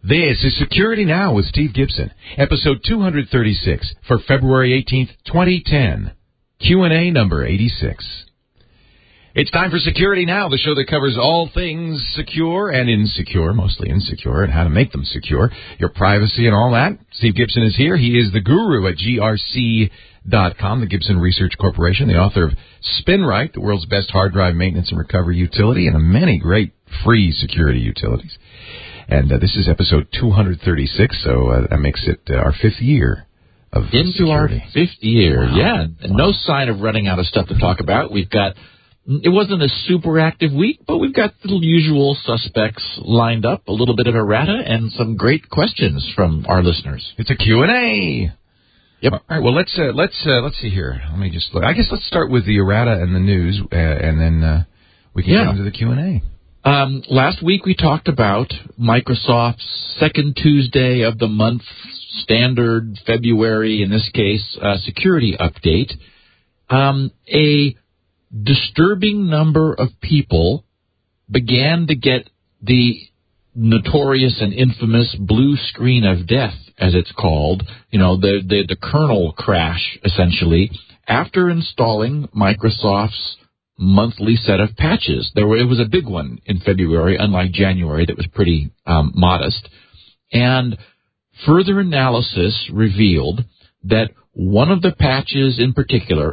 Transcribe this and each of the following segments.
This is Security Now with Steve Gibson, episode 236 for February 18th, 2010. Q&A number 86. It's time for Security Now, the show that covers all things secure and insecure, mostly insecure, and how to make them secure, your privacy and all that. Steve Gibson is here. He is the guru at grc.com, the Gibson Research Corporation, the author of SpinRite, the world's best hard drive maintenance and recovery utility, and many great free security utilities. And this is episode 236, so that makes it our fifth year of Into security. Our fifth year, wow. yeah. And no sign of running out of stuff to talk about. We've got, it wasn't a super active week, but we've got the usual suspects lined up, a little bit of errata, and some great questions from our listeners. It's a Q&A. Yep. All right, well, let's see here. Let me just look. I guess let's start with the errata and the news, and then we can get into the Q&A. Last week we talked about Microsoft's second Tuesday of the month, standard February, in this case, security update. A disturbing number of people began to get the notorious and infamous blue screen of death, as it's called, the kernel crash, essentially, after installing Microsoft's monthly set of patches. It was a big one in February, unlike January, that was pretty modest. And further analysis revealed that one of the patches in particular,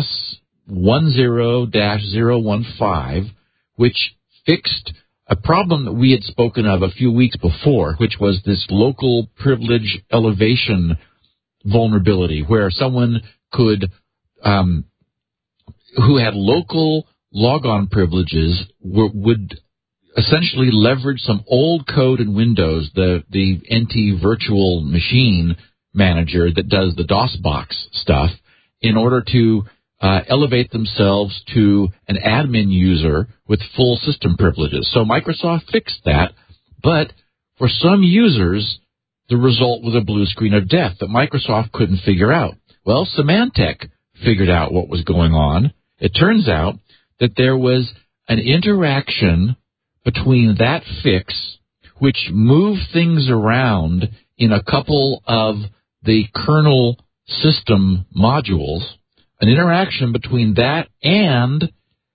MS10-015, which fixed a problem that we had spoken of a few weeks before, which was this local privilege elevation vulnerability, where someone could who had local logon privileges would essentially leverage some old code in Windows, the NT virtual machine manager that does the DOSBox stuff, in order to elevate themselves to an admin user with full system privileges. So Microsoft fixed that, but for some users, the result was a blue screen of death that Microsoft couldn't figure out. Well, Symantec figured out what was going on. It turns out that there was an interaction between that fix, which moved things around in a couple of the kernel system modules, an interaction between that and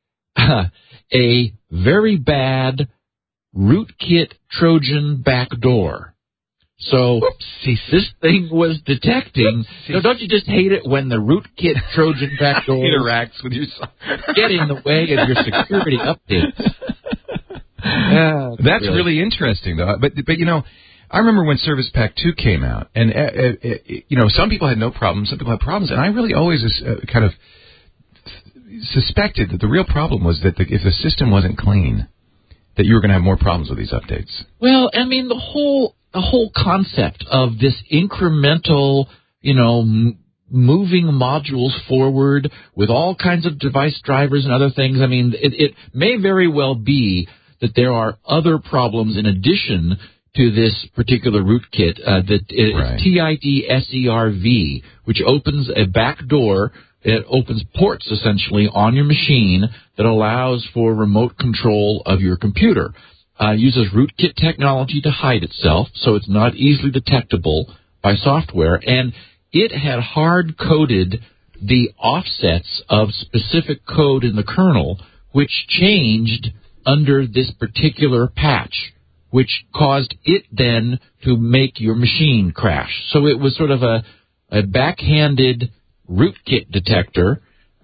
a very bad rootkit Trojan backdoor. So, this thing was detecting. Don't you just hate it when the rootkit Trojan backdoor interacts with your get in the way of your security updates? That's really interesting, though. But I remember when Service Pack 2 came out, and some people had no problems, some people had problems, and I really always kind of suspected that the real problem was that if the system wasn't clean, that you were going to have more problems with these updates. Well, I mean, the whole concept of this incremental, moving modules forward with all kinds of device drivers and other things, I mean, it may very well be that there are other problems in addition to this particular rootkit, TID-SERV, which opens a backdoor. It opens ports, essentially, on your machine that allows for remote control of your computer. Uses rootkit technology to hide itself, so it's not easily detectable by software. And it had hard-coded the offsets of specific code in the kernel, which changed under this particular patch, which caused it then to make your machine crash. So it was sort of a backhanded rootkit detector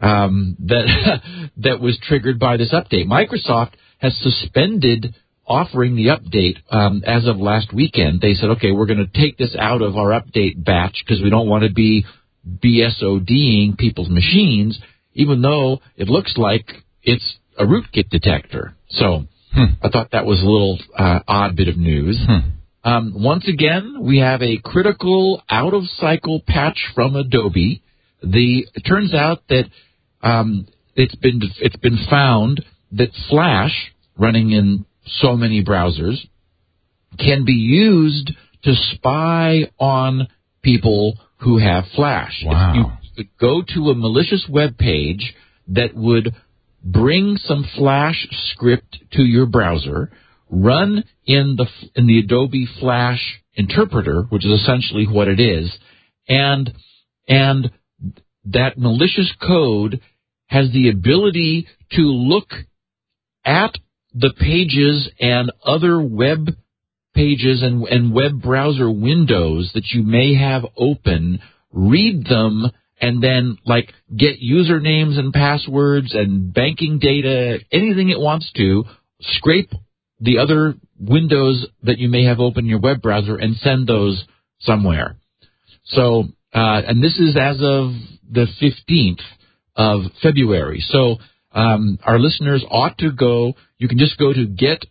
that was triggered by this update. Microsoft has suspended offering the update as of last weekend. They said, okay, we're going to take this out of our update batch because we don't want to be BSODing people's machines, even though it looks like it's a rootkit detector. So I thought that was a little odd bit of news. Once again, we have a critical out-of-cycle patch from Adobe. It turns out that it's been found that Flash, running in so many browsers, can be used to spy on people who have Flash. Wow. You could go to a malicious web page that would bring some Flash script to your browser, run in the Adobe Flash interpreter, which is essentially what it is, and that malicious code has the ability to look at the pages and other web pages and web browser windows that you may have open, read them, and then get usernames and passwords and banking data, anything it wants to, scrape the other windows that you may have open in your web browser and send those somewhere. So, and this is as of the 15th of February. So, our listeners ought to go, you can just go to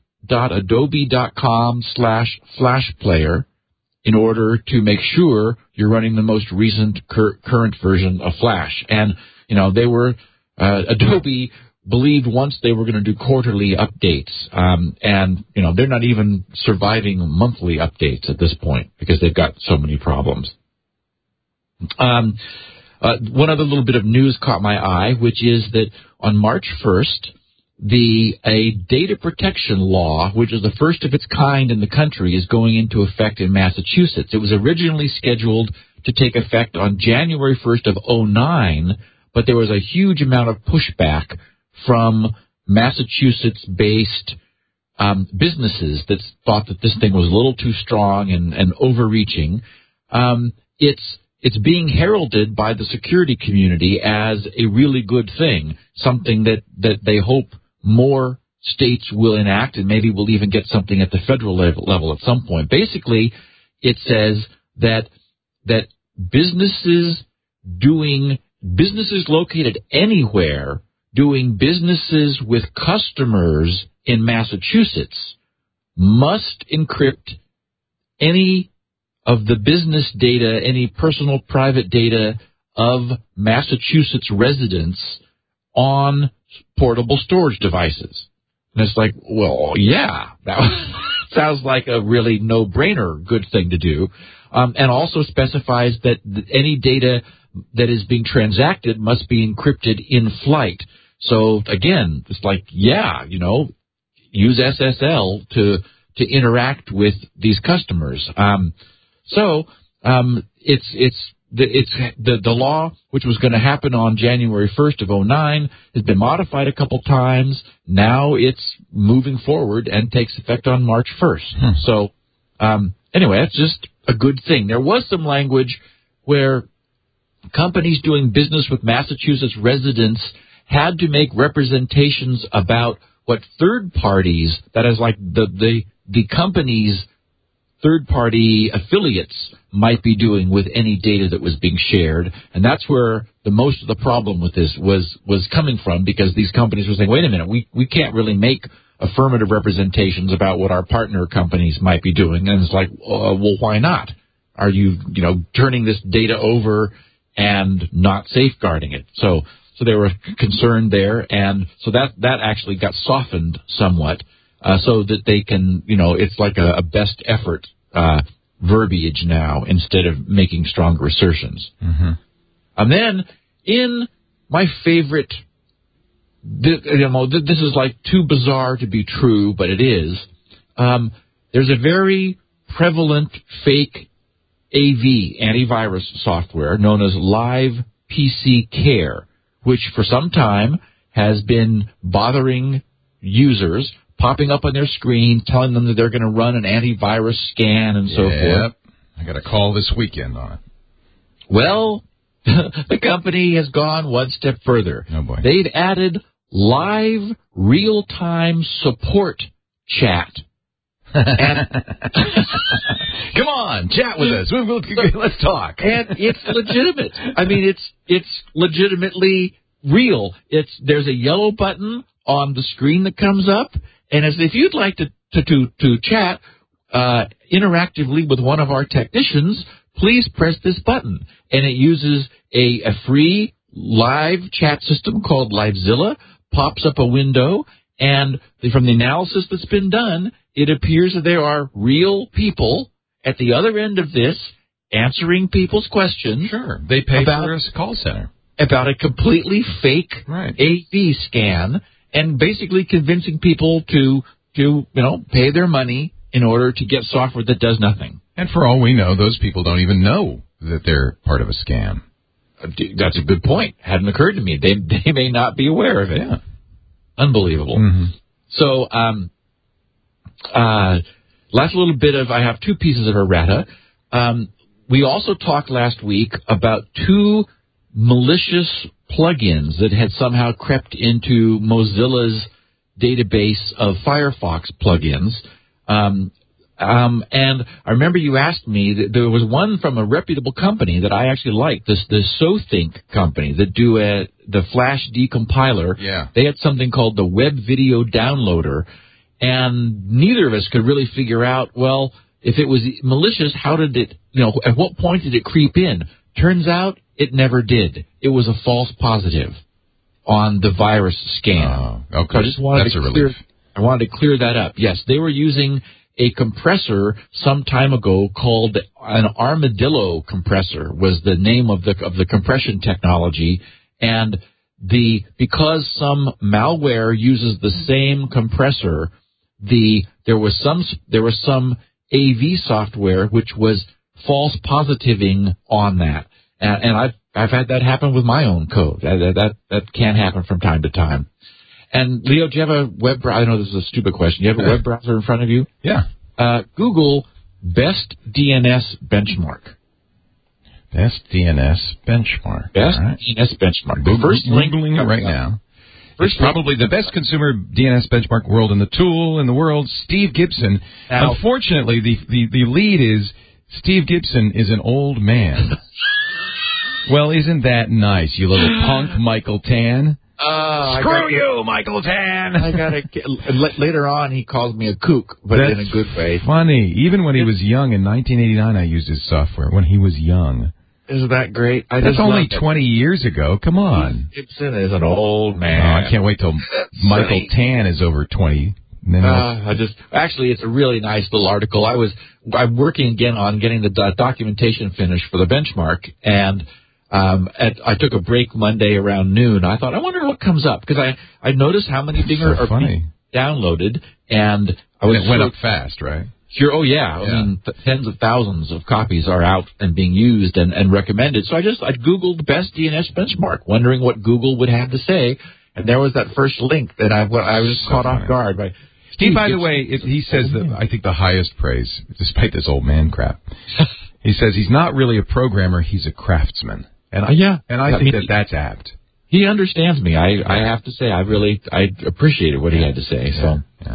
get.adobe.com/flashplayer in order to make sure you're running the most recent current version of Flash. And, Adobe believed once they were going to do quarterly updates. And they're not even surviving monthly updates at this point because they've got so many problems. One other little bit of news caught my eye, which is that on March 1st, a data protection law, which is the first of its kind in the country, is going into effect in Massachusetts. It was originally scheduled to take effect on January 1st of 2009, but there was a huge amount of pushback from Massachusetts-based businesses that thought that this thing was a little too strong and overreaching. It's being heralded by the security community as a really good thing, something that they hope more states will enact, and maybe we'll even get something at the federal level at some point. Basically, it says that businesses located anywhere doing businesses with customers in Massachusetts must encrypt any of the business data, any personal private data of Massachusetts residents on portable storage devices. And it's like, well, yeah, that sounds like a really no-brainer good thing to do. And also specifies that any data that is being transacted must be encrypted in flight. So, again, it's like, yeah, use SSL to interact with these customers. The law, which was going to happen on January 1st of 2009, has been modified a couple times. Now it's moving forward and takes effect on March 1st. So, anyway, that's just a good thing. There was some language where companies doing business with Massachusetts residents had to make representations about what third parties, that is like the company's third-party affiliates might be doing with any data that was being shared. And that's where the most of the problem with this was coming from, because these companies were saying, wait a minute, we can't really make affirmative representations about what our partner companies might be doing. And it's like, well, why not? Are you, turning this data over and not safeguarding it? So they were concerned there, and so that actually got softened somewhat. So that they can, it's like a best effort verbiage now instead of making stronger assertions. Mm-hmm. And then in my favorite, this is like too bizarre to be true, but it is. There's a very prevalent fake AV antivirus software known as Live PC Care, which for some time has been bothering users, popping up on their screen, telling them that they're going to run an antivirus scan and so forth. I got a call this weekend on it. Well, the company has gone one step further. Oh, boy. They've added live real-time support chat. Come on, chat with us. Let's talk. And it's legitimate. I mean, it's legitimately real. There's a yellow button on the screen that comes up, and as if you'd like to chat interactively with one of our technicians, please press this button. And it uses a free live chat system called LiveZilla, pops up a window, and from the analysis that's been done, it appears that there are real people at the other end of this answering people's questions. Sure, they pay for a call center. About a completely fake AV scan, and basically convincing people to to, pay their money in order to get software that does nothing. And for all we know, those people don't even know that they're part of a scam. That's a good point. Hadn't occurred to me. They may not be aware of it. Yeah. Unbelievable. Mm-hmm. So, last little bit of, I have two pieces of errata. We also talked last week about two malicious plugins that had somehow crept into Mozilla's database of Firefox plugins. And I remember you asked me that there was one from a reputable company that I actually liked, the SoThink company that do the Flash decompiler. Yeah. They had something called the Web Video Downloader, and neither of us could really figure out, well, if it was malicious, how did it, at what point did it creep in? Turns out it never did. It was a false positive on the virus scan. Oh, okay. So I just wanted relief. I wanted to clear that up. Yes, they were using a compressor some time ago called an Armadillo compressor was the name of the compression technology, and because some malware uses the same compressor, there was some AV software which was false positiving on that, and I've had that happen with my own code. That can happen from time to time. And Leo, do you have a web browser? I know this is a stupid question. Do you have a web browser in front of you? Yeah. Google Best DNS Benchmark. Best DNS Benchmark. Best right. DNS Benchmark. Googling it right now. It's probably the best consumer DNS benchmark in the world, Steve Gibson. Now, unfortunately, the lead is Steve Gibson is an old man. Well, isn't that nice, you little punk, Michael Tan? Screw you, Michael Tan! I gotta later on, he calls me a kook, but That's in a good way. Funny. Even when he was young in 1989, I used his software. When he was young. Isn't that great? That's only 20 years ago. Come on. Gibson is an old man. Oh, I can't wait till Michael Tan is over 20. Actually, it's a really nice little article. I'm working again on getting the documentation finished for the benchmark, and I took a break Monday around noon. I thought, I wonder what comes up, because I noticed how many things are being downloaded, and it went up fast, right? Sure. Oh, yeah. I mean, tens of thousands of copies are out and being used and recommended. So I Googled Best DNS Benchmark, wondering what Google would have to say, and there was that first link that I was caught off guard by. Steve, by the way, he says that I think the highest praise, despite this old man crap. He says he's not really a programmer; he's a craftsman. And I think that's apt. He understands me. I have to say, I appreciated what he had to say. Yeah. So,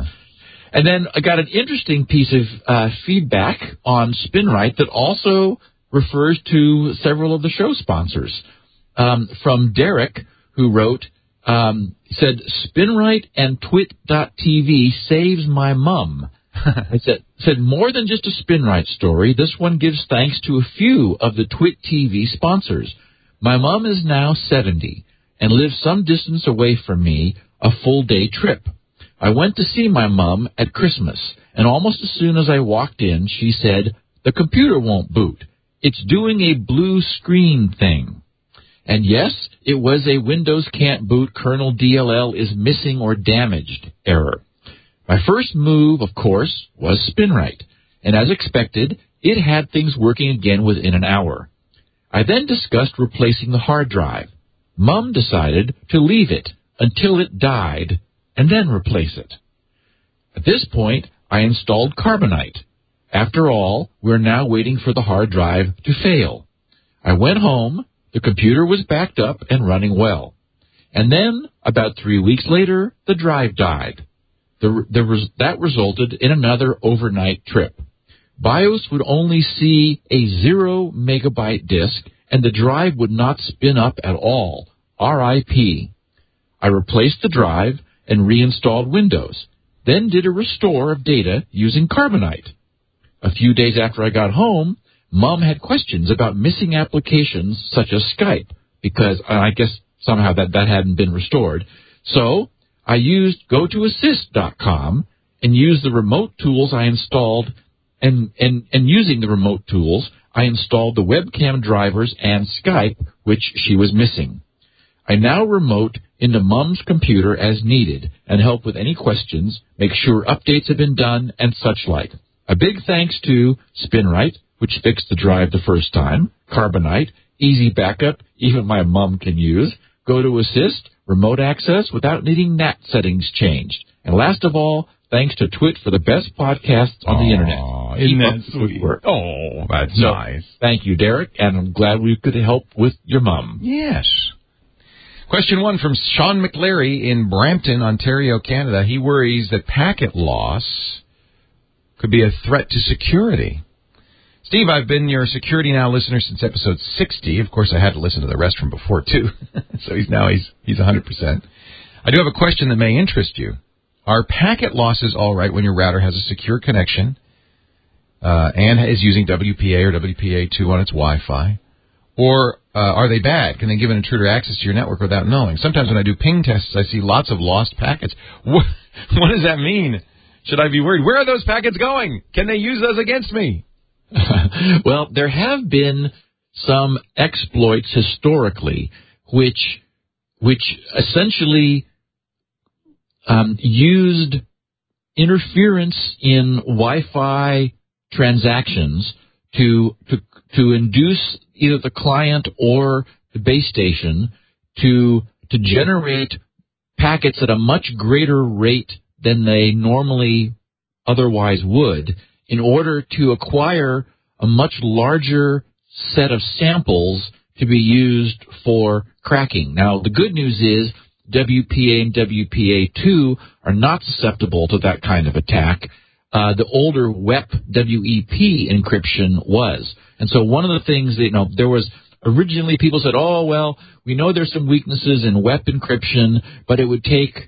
and then I got an interesting piece of feedback on SpinRite that also refers to several of the show sponsors. From Derek, who wrote, said, SpinRite and Twit.tv saves my mum. I said, more than just a SpinRite story, this one gives thanks to a few of the Twit TV sponsors. My mum is now 70 and lives some distance away from me, a full-day trip. I went to see my mum at Christmas, and almost as soon as I walked in, she said, the computer won't boot. It's doing a blue screen thing. And yes, it was a Windows can't boot, kernel DLL is missing or damaged error. My first move, of course, was SpinRite, and as expected, it had things working again within an hour. I then discussed replacing the hard drive. Mum decided to leave it until it died and then replace it. At this point, I installed Carbonite. After all, we're now waiting for the hard drive to fail. I went home, the computer was backed up and running well. And then, about 3 weeks later, the drive died. That resulted in another overnight trip. BIOS would only see a 0 megabyte disk, and the drive would not spin up at all. RIP. I replaced the drive and reinstalled Windows, then did a restore of data using Carbonite. A few days after I got home, Mum had questions about missing applications such as Skype, because I guess somehow that hadn't been restored. So I used GoToAssist.com and used the remote tools I installed, and using the remote tools, I installed the webcam drivers and Skype, which she was missing. I now remote into Mom's computer as needed and help with any questions, make sure updates have been done, and such like. A big thanks to SpinRite, which fixed the drive the first time, Carbonite, Easy Backup, even my mom can use, GoToAssist, remote access without needing NAT settings changed. And last of all, thanks to Twit for the best podcasts on the Internet. Isn't that sweet? Oh, that's nice. Thank you, Derek, and I'm glad we could help with your mom. Yes. Question 1 from Sean McLary in Brampton, Ontario, Canada. He worries that packet loss could be a threat to security. Steve, I've been your Security Now listener since episode 60. Of course, I had to listen to the rest from before, too. So he's 100%. I do have a question that may interest you. Are packet losses all right when your router has a secure connection and is using WPA or WPA2 on its Wi-Fi? Or are they bad? Can they give an intruder access to your network without knowing? Sometimes when I do ping tests, I see lots of lost packets. What does that mean? Should I be worried? Where are those packets going? Can they use those against me? Well, there have been some exploits historically which essentially used interference in Wi-Fi transactions to induce either the client or the base station to generate packets at a much greater rate than they normally otherwise would in order to acquire a much larger set of samples to be used for cracking. Now, the good news is WPA and WPA2 are not susceptible to that kind of attack. The older WEP encryption was. And so one of the things that, there was originally people said, oh, well, we know there's some weaknesses in WEP encryption, but it would take,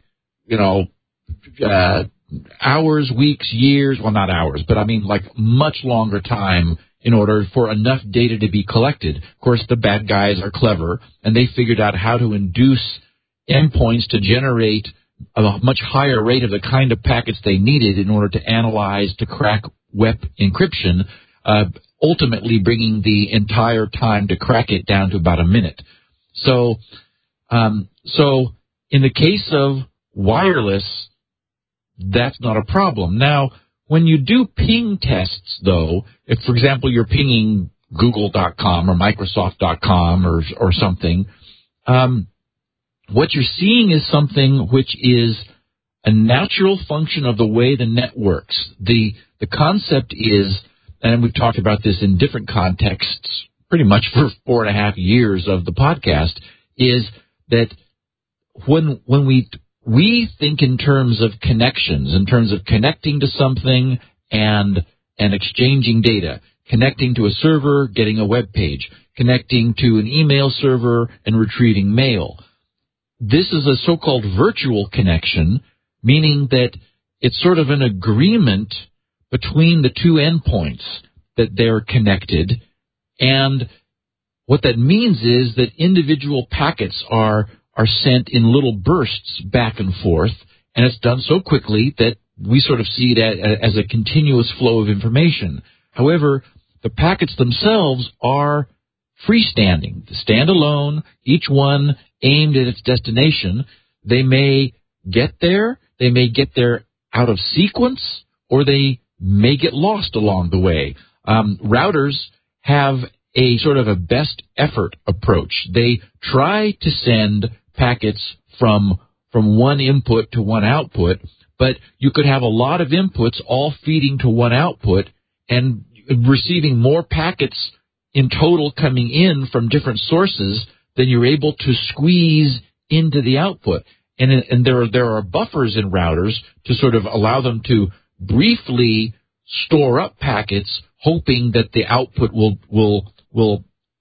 hours, weeks, years, well, not hours, but I mean like much longer time in order for enough data to be collected. Of course, the bad guys are clever, and they figured out how to induce endpoints to generate a much higher rate of the kind of packets they needed in order to analyze, to crack WEP encryption, ultimately bringing the entire time to crack it down to about a minute. So in the case of wireless, that's not a problem. Now, when you do ping tests, though, if, for example, you're pinging Google.com or Microsoft.com or something, what you're seeing is something which is a natural function of the way the net works. The concept is, and we've talked about this in different contexts pretty much for 4.5 years of the podcast, is that when we think in terms of connections, in terms of connecting to something and exchanging data, connecting to a server, getting a web page, connecting to an email server and retrieving mail. This is a so-called virtual connection, meaning that it's sort of an agreement between the two endpoints that they're connected. And what that means is that individual packets are sent in little bursts back and forth, and it's done so quickly that we sort of see it as a continuous flow of information. However, the packets themselves are freestanding, standalone, each one aimed at its destination. They may get there out of sequence, or they may get lost along the way. Routers have a sort of a best effort approach. They try to send packets from one input to one output, but you could have a lot of inputs all feeding to one output and receiving more packets in total coming in from different sources than you're able to squeeze into the output. And there are buffers in routers to sort of allow them to briefly store up packets, hoping that the output will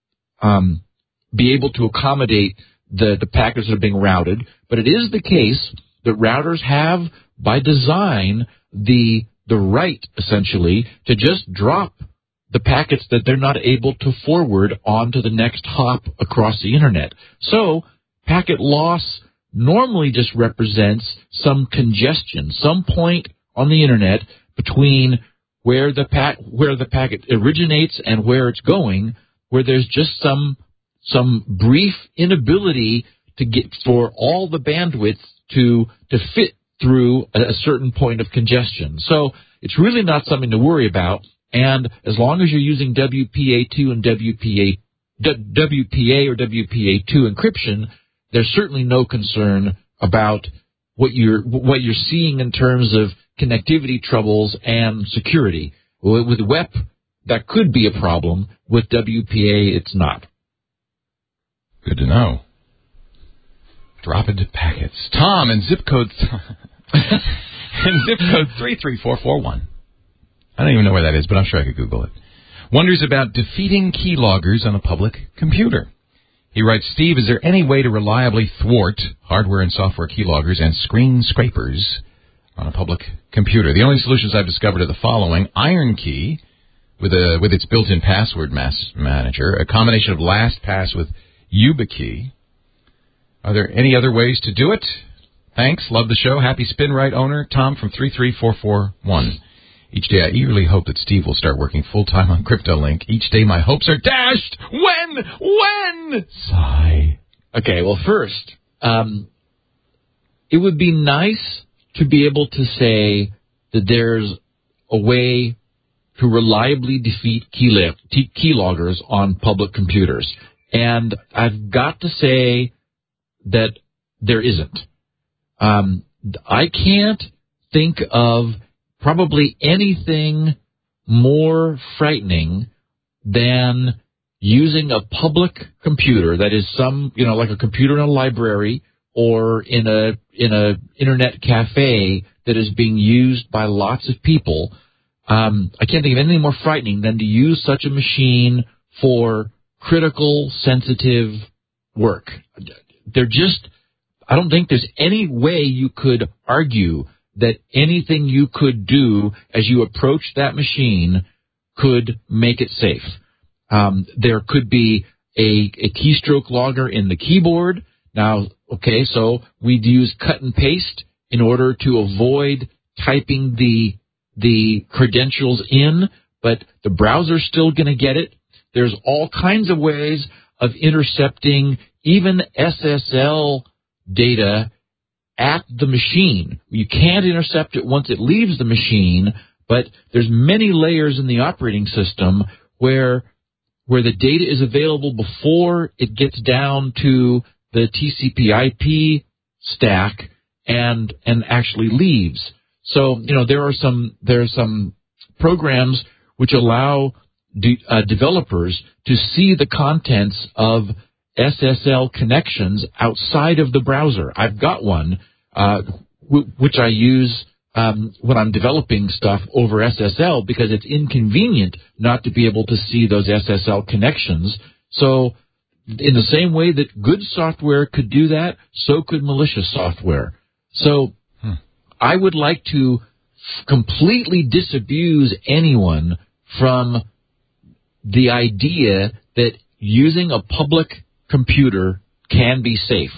be able to accommodate the packets that are being routed. But it is the case that routers have, by design, the right, essentially, to just drop the packets that they're not able to forward onto the next hop across the Internet. So packet loss normally just represents some congestion, some point on the Internet between where the packet originates and where it's going, where there's just some brief inability for all the bandwidth to fit through a certain point of congestion. So it's really not something to worry about. And as long as you're using WPA2 and WPA or WPA2 encryption, there's certainly no concern about what you're seeing in terms of connectivity troubles and security. With WEP, that could be a problem. With WPA, it's not. Good to know. Drop into packets. Tom in zip code 33441. I don't even know where that is, but I'm sure I could Google it. Wonders about defeating keyloggers on a public computer. He writes, Steve, is there any way to reliably thwart hardware and software keyloggers and screen scrapers on a public computer? The only solutions I've discovered are the following: IronKey with its built-in password manager, a combination of LastPass with YubiKey. Are there any other ways to do it? Thanks. Love the show. Happy SpinRite owner, Tom from 33441. Each day I eagerly hope that Steve will start working full-time on CryptoLink. Each day my hopes are dashed. When? Sigh. Okay, well, first, it would be nice to be able to say that there's a way to reliably defeat keyloggers on public computers. And I've got to say that there isn't. I can't think of probably anything more frightening than using a public computer that is like a computer in a library or in a internet cafe that is being used by lots of people. I can't think of anything more frightening than to use such a machine for critical, sensitive work. I don't think there's any way you could argue that anything you could do as you approach that machine could make it safe. There could be a keystroke logger in the keyboard. Now, okay, so we'd use cut and paste in order to avoid typing the credentials in, but the browser's still going to get it. There's all kinds of ways of intercepting even SSL data at the machine. You can't intercept it once it leaves the machine, but there's many layers in the operating system where the data is available before it gets down to the TCP/IP stack and actually leaves. So, there are some programs which allow developers to see the contents of SSL connections outside of the browser. I've got one which I use when I'm developing stuff over SSL because it's inconvenient not to be able to see those SSL connections. So in the same way that good software could do that, so could malicious software. So I would like to completely disabuse anyone from the idea that using a public computer can be safe.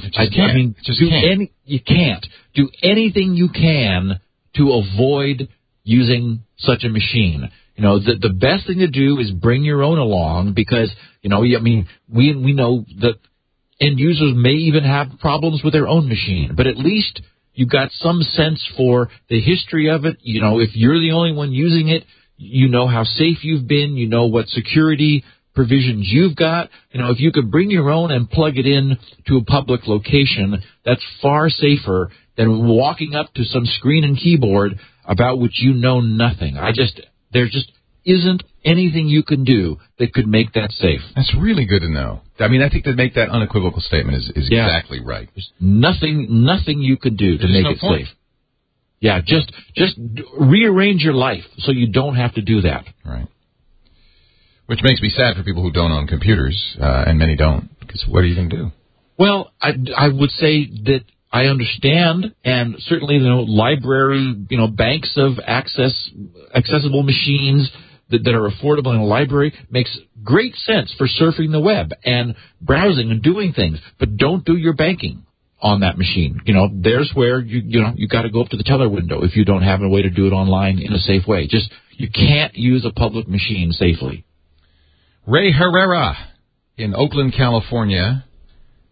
You can't do anything you can to avoid using such a machine. The best thing to do is bring your own along because, we know that end users may even have problems with their own machine, but at least you've got some sense for the history of it. If you're the only one using it, you know how safe you've been, you know what security provisions you've got. If you could bring your own and plug it in to a public location, that's far safer than walking up to some screen and keyboard about which you know nothing. There just isn't anything you can do that could make that safe. That's really good to know. I think to make that unequivocal statement is exactly right. There's nothing you could do to make it safe. Yeah, just rearrange your life so you don't have to do that. Right. Which makes me sad for people who don't own computers, and many don't, because what are you going to do? Well, I would say that I understand, and certainly, library, banks of accessible machines that are affordable in a library makes great sense for surfing the web and browsing and doing things, but don't do your banking on that machine. There's where you got to go up to the teller window if you don't have a way to do it online in a safe way. You can't use a public machine safely. Ray Herrera in Oakland, California.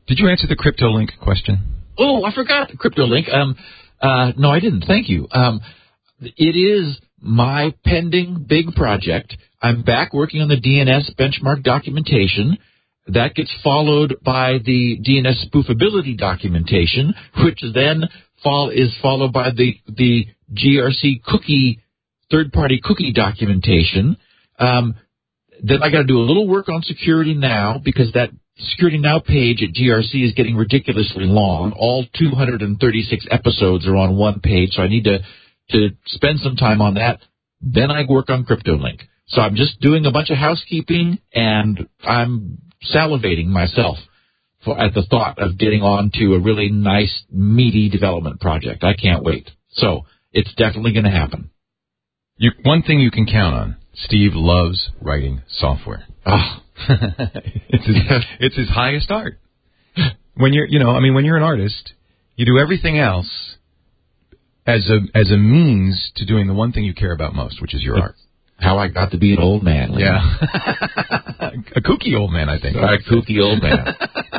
Did you answer the CryptoLink question? Oh, I forgot CryptoLink. No, I didn't. Thank you. It is my pending big project. I'm back working on the DNS benchmark documentation. That gets followed by the DNS spoofability documentation, which then is followed by the GRC cookie, third-party cookie documentation. Then I got to do a little work on Security Now, because that Security Now page at GRC is getting ridiculously long. All 236 episodes are on one page, so I need to spend some time on that. Then I work on CryptoLink. So I'm just doing a bunch of housekeeping, and I'm salivating myself at the thought of getting on to a really nice, meaty development project. I can't wait. So it's definitely going to happen. One thing you can count on, Steve loves writing software. Oh. It's his highest art. When you're an artist, you do everything else as a means to doing the one thing you care about most, which is your art. How I got to be an old man. Yeah. A kooky old man, I think. A kooky old man.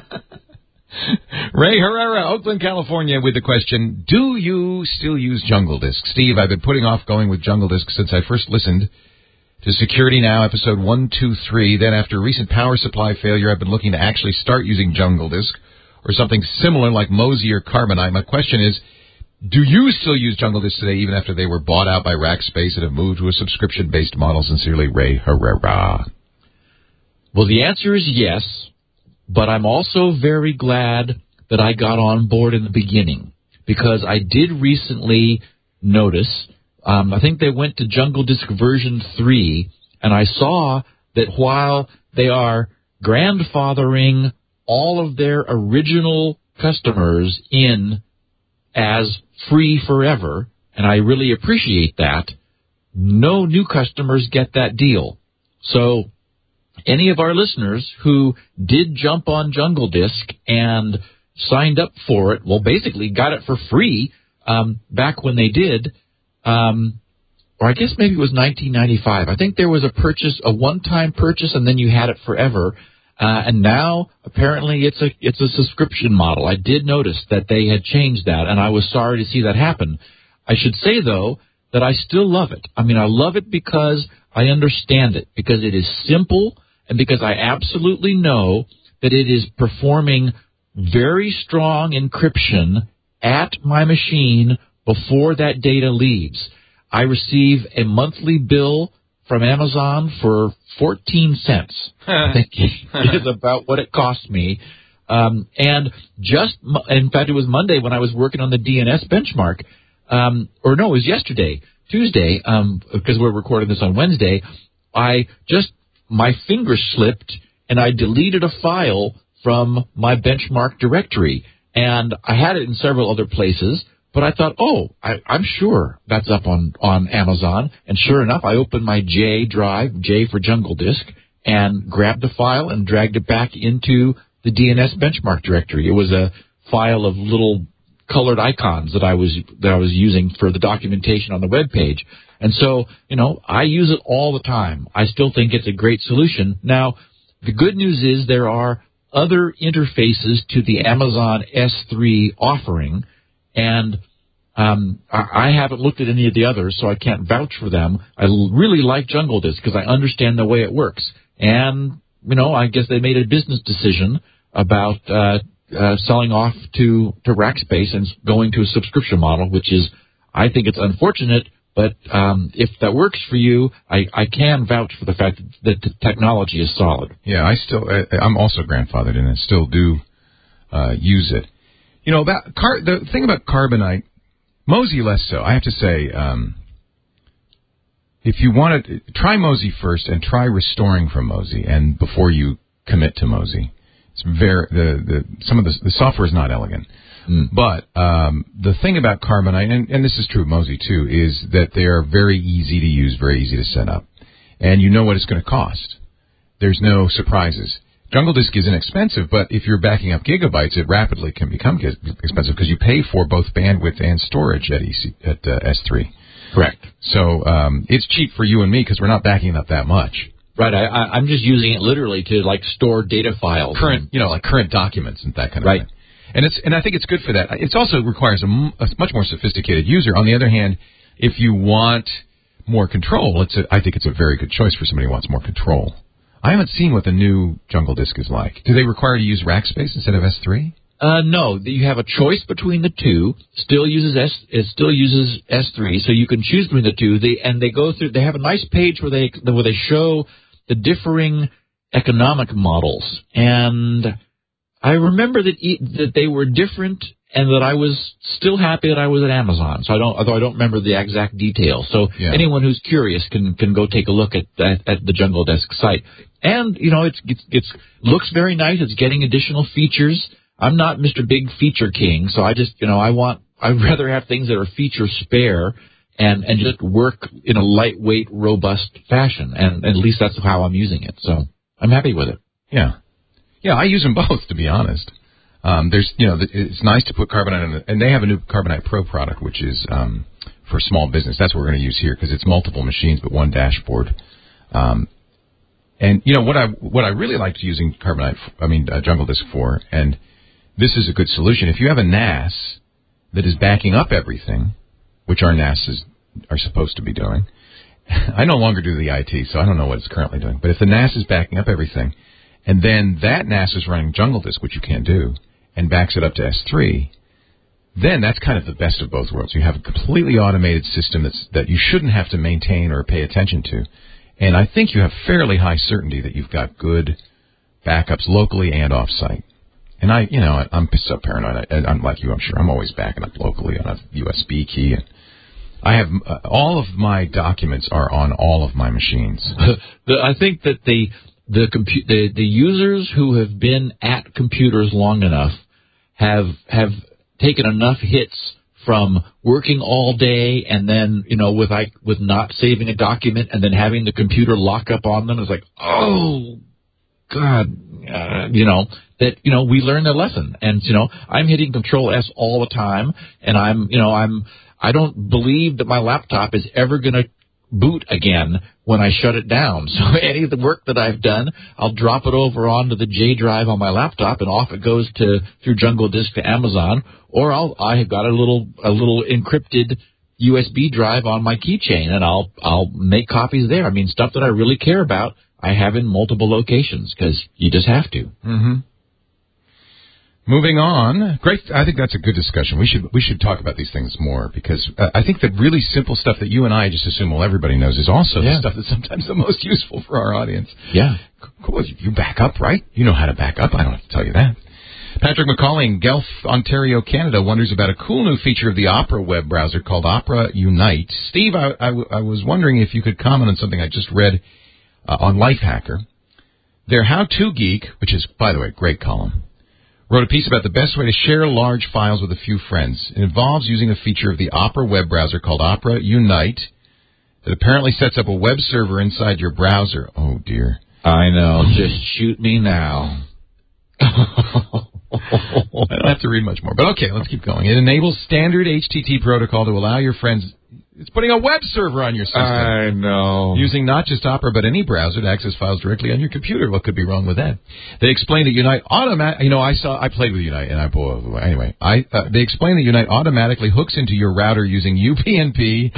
Ray Herrera, Oakland, California, with the question, do you still use Jungle Disk? Steve, I've been putting off going with Jungle Disk since I first listened to Security Now, episode 123. Then after recent power supply failure, I've been looking to actually start using Jungle Disk or something similar like Mozy or Carbonite. My question is, do you still use Jungle Disk today, even after they were bought out by Rackspace and have moved to a subscription-based model? Sincerely, Ray Herrera. Well, the answer is yes, but I'm also very glad that I got on board in the beginning, because I did recently notice, I think they went to Jungle Disk version 3, and I saw that while they are grandfathering all of their original customers in as free forever, and I really appreciate that, no new customers get that deal. So any of our listeners who did jump on Jungle Disk and signed up for it, well, basically got it for free back when they did, or I guess maybe it was 1995. I think there was a one-time purchase, and then you had it forever. And now, apparently, it's a subscription model. I did notice that they had changed that, and I was sorry to see that happen. I should say, though, that I still love it. I mean, I love it because I understand it, because it is simple, and because I absolutely know that it is performing very strong encryption at my machine before that data leaves. I receive a monthly bill from Amazon for 14 cents. I think is about what it cost me. And in fact, it was Monday when I was working on the DNS benchmark. It was yesterday, Tuesday, because we're recording this on Wednesday. My finger slipped and I deleted a file from my benchmark directory. And I had it in several other places. But I thought, I'm sure that's up on Amazon. And sure enough, I opened my J drive, J for Jungle Disk, and grabbed the file and dragged it back into the DNS benchmark directory. It was a file of little colored icons that I was using for the documentation on the web page. And so, I use it all the time. I still think it's a great solution. Now, the good news is there are other interfaces to the Amazon S3 offering. And I haven't looked at any of the others, so I can't vouch for them. I really like Jungle Disk because I understand the way it works. And, I guess they made a business decision about selling off to Rackspace and going to a subscription model, which is, I think it's unfortunate, but if that works for you, I can vouch for the fact that the technology is solid. Yeah, I'm also grandfathered in and still do use it. The thing about Carbonite, Mozy less so. I have to say, if you want to try Mozy first and try restoring from Mozy, and before you commit to Mozy, it's some of the software is not elegant. But the thing about Carbonite, and this is true of Mozy too, is that they are very easy to use, very easy to set up, and you know what it's going to cost. There's no surprises. Jungle Disk is inexpensive, but if you're backing up gigabytes, it rapidly can become expensive because you pay for both bandwidth and storage at S3. Correct. So it's cheap for you and me because we're not backing up that much. Right. I'm just using it literally to like store data files, current documents and that kind of thing. And I think it's good for that. It also requires a much more sophisticated user. On the other hand, if you want more control, I think it's a very good choice for somebody who wants more control. I haven't seen what the new Jungle Disk is like. Do they require you to use rack space instead of S3? No, you have a choice between the two. It still uses S3, so you can choose between the two. They go through. They have a nice page where they show the differing economic models, and I remember that they were different, and that I was still happy that I was at Amazon. So although I don't remember the exact details. So anyone who's curious can go take a look at the Jungle Disk site, and it looks very nice. It's getting additional features. I'm not Mr. Big Feature King, so I'd rather have things that are feature spare and just work in a lightweight, robust fashion. And at least that's how I'm using it. So I'm happy with it. Yeah, I use them both, to be honest. It's nice to put Carbonite on and they have a new Carbonite Pro product, which is for small business. That's what we're going to use here because it's multiple machines but one dashboard. And what I really liked using Jungle Disk for, and this is a good solution. If you have a NAS that is backing up everything, which our NASs are supposed to be doing, I no longer do the IT, so I don't know what it's currently doing. But if the NAS is backing up everything, and then that NAS is running Jungle Disk, which you can do, and backs it up to S3, then that's kind of the best of both worlds. You have a completely automated system that you shouldn't have to maintain or pay attention to. And I think you have fairly high certainty that you've got good backups locally and off-site. And I'm so paranoid. I'm like you, I'm sure. I'm always backing up locally on a USB key. And I have all of my documents are on all of my machines. I think that the users who have been at computers long enough have taken enough hits from working all day and then with not saving a document and then having the computer lock up on them. It's like, oh God, that we learned a lesson, and I'm hitting Control S all the time, and I don't believe that my laptop is ever going to boot again when I shut it down. So any of the work that I've done, I'll drop it over onto the J drive on my laptop, and off it goes through Jungle Disk to Amazon, or I have got a little encrypted USB drive on my keychain, and I'll make copies there. I mean, stuff that I really care about, I have in multiple locations because you just have to. Mm-hmm. Moving on, great. I think that's a good discussion. We should talk about these things more because I think the really simple stuff that you and I just assume everybody knows is also the stuff that's sometimes the most useful for our audience. Yeah. Cool. You back up, right? You know how to back up. I don't have to tell you that. Patrick McCauley in Guelph, Ontario, Canada wonders about a cool new feature of the Opera web browser called Opera Unite. Steve, I was wondering if you could comment on something I just read on Lifehacker. Their How-To Geek, which is, by the way, a great column, wrote a piece about the best way to share large files with a few friends. It involves using a feature of the Opera web browser called Opera Unite that apparently sets up a web server inside your browser. Oh, dear. I know. Just shoot me now. I don't have to read much more. But, okay, let's keep going. It enables standard HTTP protocol to allow your friends... It's putting a web server on your system. I know. Using not just Opera, but any browser to access files directly on your computer. What could be wrong with that? They explain that Unite I played with Unite, and anyway. They explain that Unite automatically hooks into your router using UPnP.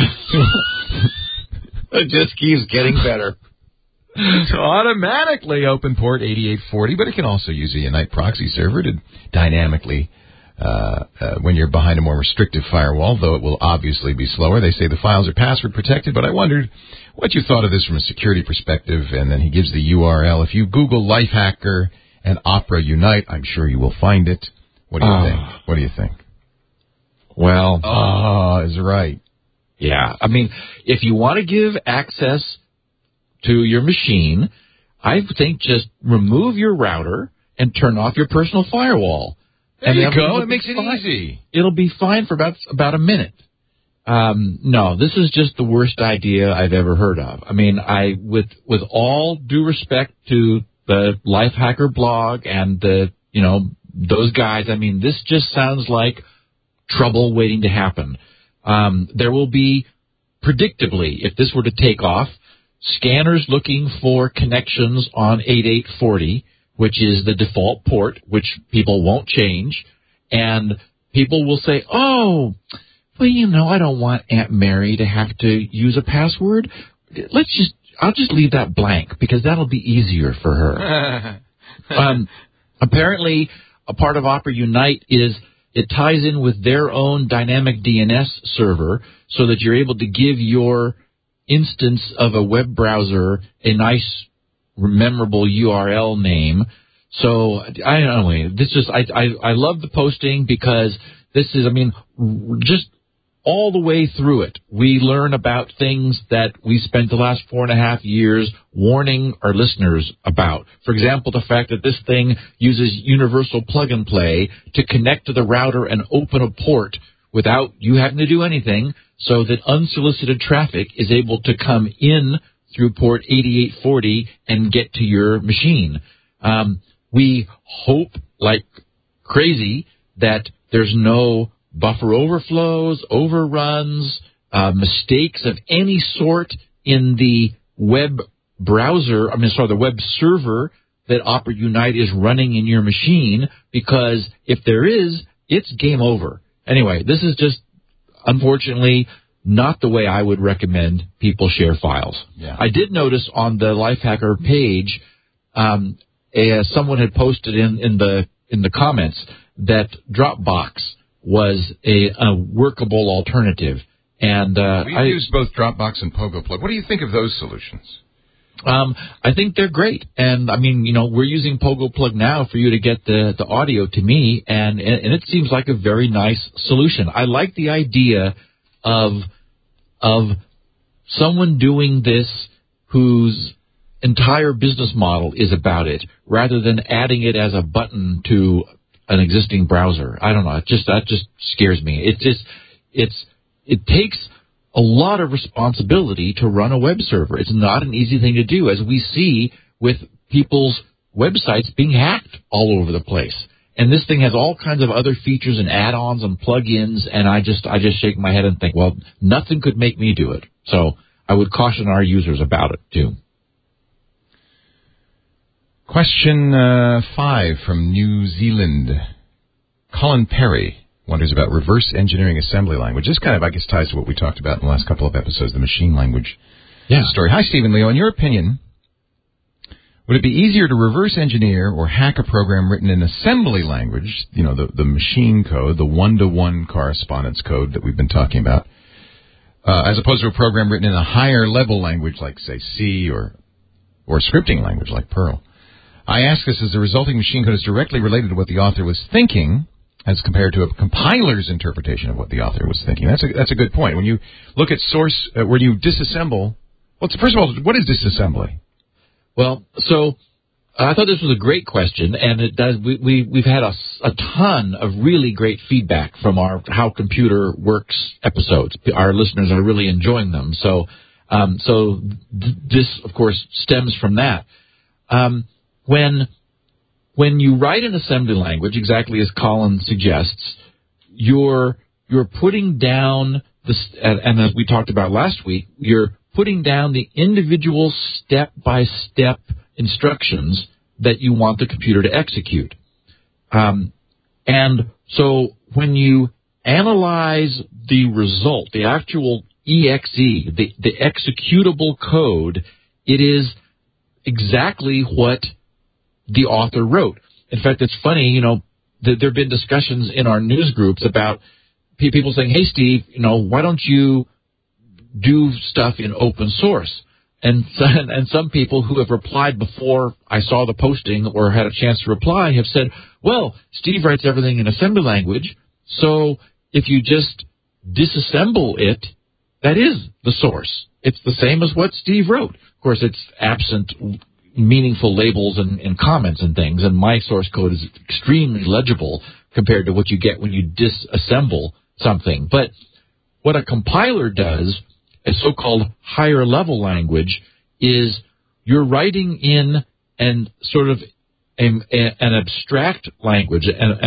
It just keeps getting better. To automatically open port 8840, but it can also use a Unite proxy server to dynamically... when you're behind a more restrictive firewall, though it will obviously be slower. They say the files are password protected, but I wondered what you thought of this from a security perspective, and then he gives the URL. If you Google Lifehacker and Opera Unite, I'm sure you will find it. What do you think? What do you think? Well... is right. Yeah. I mean, if you want to give access to your machine, I think just remove your router and turn off your personal firewall. There you go. It makes it easy. It'll be fine for about a minute. No, this is just the worst idea I've ever heard of. I mean, with all due respect to the Lifehacker blog and those guys, I mean, this just sounds like trouble waiting to happen. There will be, predictably, if this were to take off, scanners looking for connections on 8840, which is the default port, which people won't change. And people will say, oh, well, I don't want Aunt Mary to have to use a password. I'll just leave that blank because that'll be easier for her. Apparently, a part of Opera Unite is it ties in with their own dynamic DNS server so that you're able to give your instance of a web browser a nice, memorable URL name. So, I don't know. I love the posting because this is, just all the way through it, we learn about things that we spent the last 4.5 years warning our listeners about. For example, the fact that this thing uses universal plug and play to connect to the router and open a port without you having to do anything, so that unsolicited traffic is able to come in through port 8840 and get to your machine. We hope like crazy that there's no buffer overflows, overruns, mistakes of any sort in the web the web server that Opera Unite is running in your machine, because if there is, it's game over. Anyway, this is just, unfortunately, not the way I would recommend people share files. Yeah. I did notice on the Lifehacker page, someone had posted in the comments that Dropbox was a workable alternative. And we use both Dropbox and PogoPlug. What do you think of those solutions? I think they're great. And, we're using PogoPlug now for you to get the audio to me, and it seems like a very nice solution. I like the idea of someone doing this whose entire business model is about it, rather than adding it as a button to an existing browser. I don't know. That just scares me. It takes a lot of responsibility to run a web server. It's not an easy thing to do, as we see with people's websites being hacked all over the place. And this thing has all kinds of other features and add-ons and plugins, and I just shake my head and think, well, nothing could make me do it. So I would caution our users about it too. Question 5 from New Zealand. Colin Perry wonders about reverse engineering assembly language. This kind of, I guess, ties to what we talked about in the last couple of episodes, the machine language story. Hi, Steve and Leo. In your opinion, would it be easier to reverse engineer or hack a program written in assembly language, the machine code, the one-to-one correspondence code that we've been talking about, as opposed to a program written in a higher level language like, say, C or scripting language like Perl? I ask this as the resulting machine code is directly related to what the author was thinking, as compared to a compiler's interpretation of what the author was thinking. That's a good point. When you look at source, where you disassemble, first of all, what is disassembly? Well, so I thought this was a great question, and it does. We've had a ton of really great feedback from our How Computer Works episodes. Our listeners are really enjoying them. So this, of course, stems from that. When you write an assembly language, exactly as Colin suggests, you're putting down and as we talked about last week, you're putting down the individual step-by-step instructions that you want the computer to execute. And so when you analyze the result, the actual exe, the executable code, it is exactly what the author wrote. In fact, it's funny, there have been discussions in our news groups about people saying, hey, Steve, why don't you do stuff in open source? And some people who have replied before I saw the posting or had a chance to reply have said, well, Steve writes everything in assembly language, so if you just disassemble it, that is the source. It's the same as what Steve wrote. Of course, it's absent meaningful labels and comments and things, and my source code is extremely legible compared to what you get when you disassemble something. But what a compiler does, a so-called higher level language, is you're writing in and sort of an abstract language,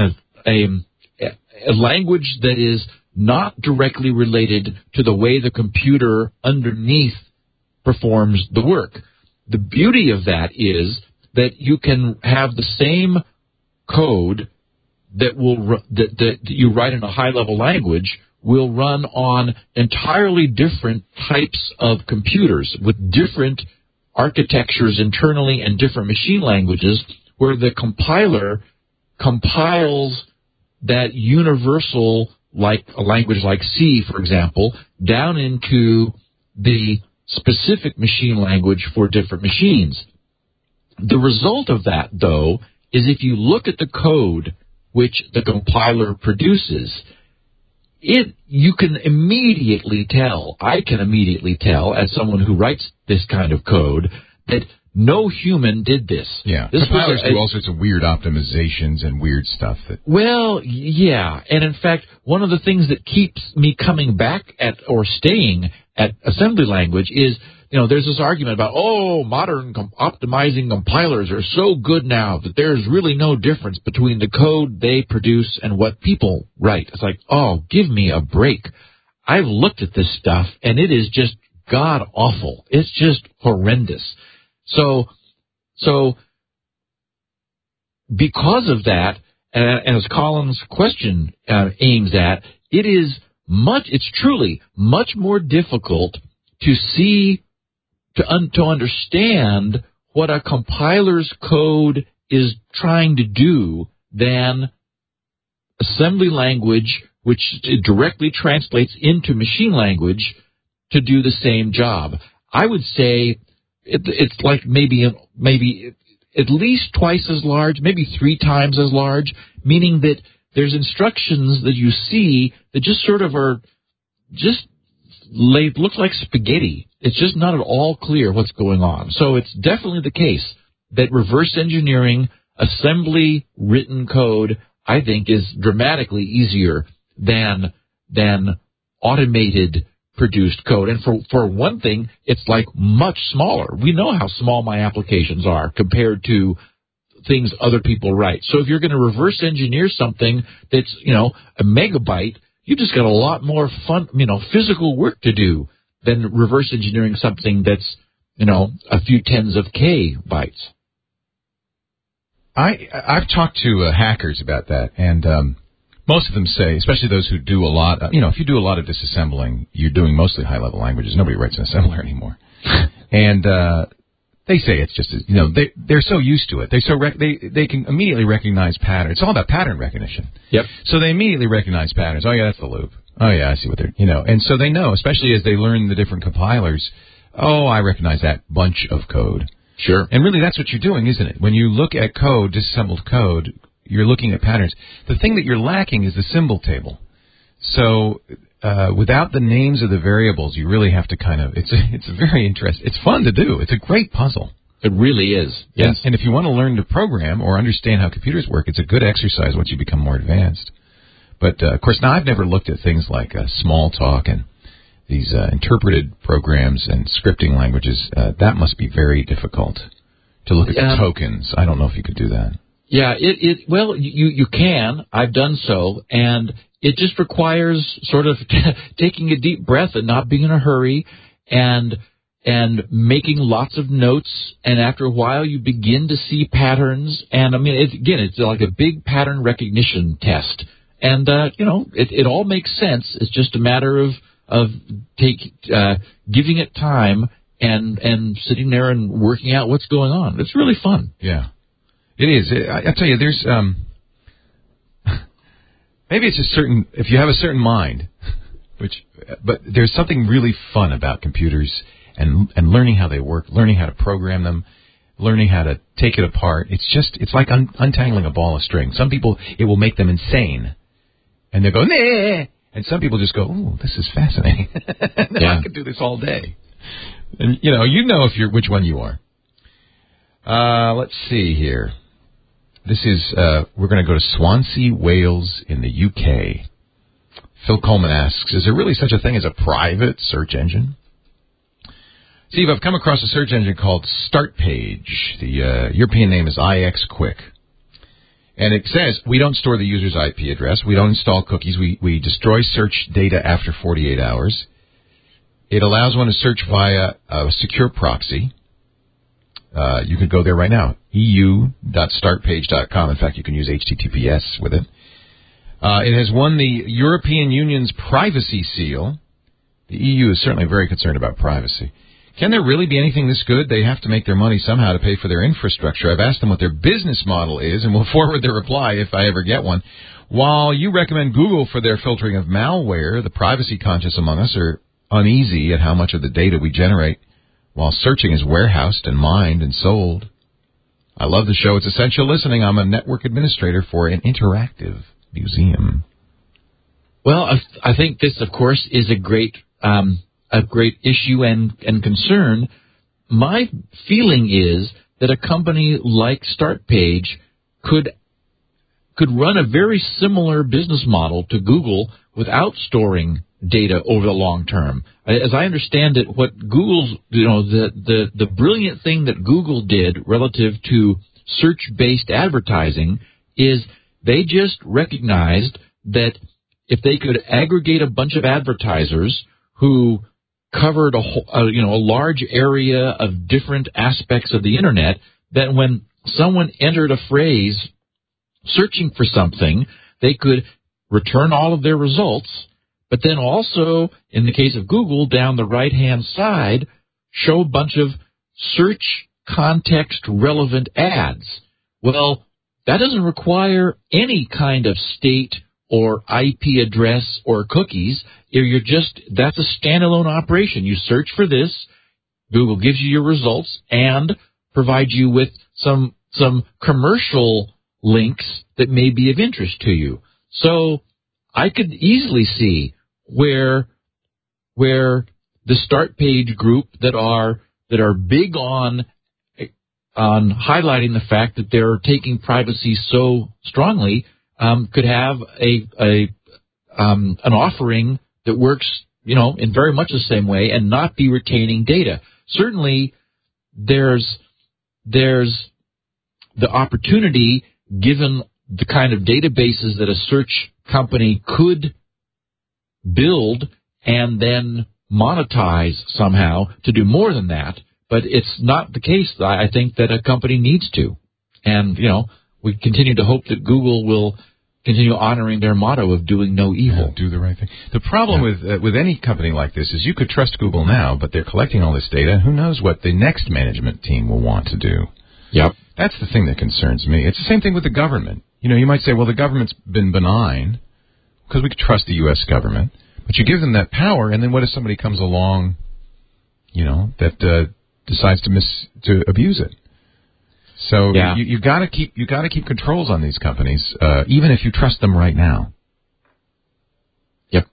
a language that is not directly related to the way the computer underneath performs the work. The beauty of that is that you can have the same code that you write in a high-level language will run on entirely different types of computers with different architectures internally and different machine languages, where the compiler compiles that universal, like a language like C, for example, down into the specific machine language for different machines. The result of that, though, is if you look at the code which the compiler produces, you can immediately tell, I can immediately tell, as someone who writes this kind of code, that no human did this. Yeah, compilers do all sorts of weird optimizations and weird stuff. Well, yeah, and in fact, one of the things that keeps me coming back at or staying at assembly language is, there's this argument about, modern optimizing compilers are so good now that there's really no difference between the code they produce and what people write. It's like, give me a break. I've looked at this stuff, and it is just god-awful. It's just horrendous. So because of that, and as Colin's question aims at, it's truly much more difficult to understand what a compiler's code is trying to do than assembly language, which directly translates into machine language to do the same job. I would say it's like maybe at least twice as large, maybe 3 times as large, meaning that there's instructions that you see that just sort of are just looks like spaghetti. It's just not at all clear what's going on. So it's definitely the case that reverse engineering assembly written code, I think, is dramatically easier than automated produced code. And for one thing, it's like much smaller. We know how small my applications are compared to things other people write. So if you're going to reverse engineer something that's, a megabyte, you just got a lot more fun, physical work to do than reverse engineering something that's, a few tens of K bytes. I've talked to hackers about that, and most of them say, especially those who do a lot, if you do a lot of disassembling, you're doing mostly high-level languages. Nobody writes an assembler anymore. And they say it's just, they're so used to it. They can immediately recognize patterns. It's all about pattern recognition. Yep. So they immediately recognize patterns. Oh, yeah, that's the loop. Oh, yeah, I see what they're, and so they know, especially as they learn the different compilers, I recognize that bunch of code. Sure. And really, that's what you're doing, isn't it? When you look at code, disassembled code, you're looking at patterns. The thing that you're lacking is the symbol table. So without the names of the variables, you really have to it's very interesting. It's fun to do. It's a great puzzle. It really is. Yes. And if you want to learn to program or understand how computers work, it's a good exercise once you become more advanced. But, of course, now I've never looked at things like Smalltalk and these interpreted programs and scripting languages. That must be very difficult to look at the tokens. I don't know if you could do that. Yeah, well, you can. I've done so, and it just requires sort of taking a deep breath and not being in a hurry and making lots of notes, and after a while you begin to see patterns. And, it's like a big pattern recognition test. And, it all makes sense. It's just a matter of giving it time and sitting there and working out what's going on. It's really fun. Yeah. It is. I tell you, there's maybe it's if you have a certain mind, but there's something really fun about computers and learning how they work, learning how to program them, learning how to take it apart. It's like untangling a ball of string. Some people, it will make them insane, and they go, nah. And some people just go, ooh, this is fascinating. I could do this all day. And which one you are. Let's see here. This is, we're going to go to Swansea, Wales in the UK. Phil Coleman asks, is there really such a thing as a private search engine? Steve, I've come across a search engine called StartPage. The European name is IXQuick. And it says, we don't store the user's IP address. We don't install cookies. We destroy search data after 48 hours. It allows one to search via a secure proxy. You can go there right now, eu.startpage.com. In fact, you can use HTTPS with it. It has won the European Union's privacy seal. The EU is certainly very concerned about privacy. Can there really be anything this good? They have to make their money somehow to pay for their infrastructure. I've asked them what their business model is, and we'll forward their reply if I ever get one. While you recommend Google for their filtering of malware, the privacy conscious among us are uneasy at how much of the data we generate while searching is warehoused and mined and sold. I love the show. It's essential listening. I'm a network administrator for an interactive museum. Well, I think this, of course, is a great issue and concern. My feeling is that a company like StartPage could run a very similar business model to Google without storing data over the long term. As I understand it, what Google's, the brilliant thing that Google did relative to search-based advertising is they just recognized that if they could aggregate a bunch of advertisers who covered a large area of different aspects of the internet, that when someone entered a phrase searching for something, they could return all of their results, but then also, in the case of Google, down the right-hand side, show a bunch of search context-relevant ads. Well, that doesn't require any kind of state or IP address or cookies. That's a standalone operation. You search for this, Google gives you your results and provides you with some commercial links that may be of interest to you. So I could easily see where the StartPage group that are big on highlighting the fact that they're taking privacy so strongly could have an offering that works, in very much the same way and not be retaining data. Certainly, there's the opportunity, given the kind of databases that a search company could build and then monetize somehow, to do more than that. But it's not the case, I think, that a company needs to. And, we continue to hope that Google will continue honoring their motto of doing no evil. Yeah, do the right thing. The problem with any company like this is you could trust Google now, but they're collecting all this data. Who knows what the next management team will want to do? Yep. That's the thing that concerns me. It's the same thing with the government. You might say, well, the government's been benign because we could trust the U.S. government. But you give them that power, and then what if somebody comes along, that decides to abuse it? So yeah. you got to keep controls on these companies, even if you trust them right now. Yep.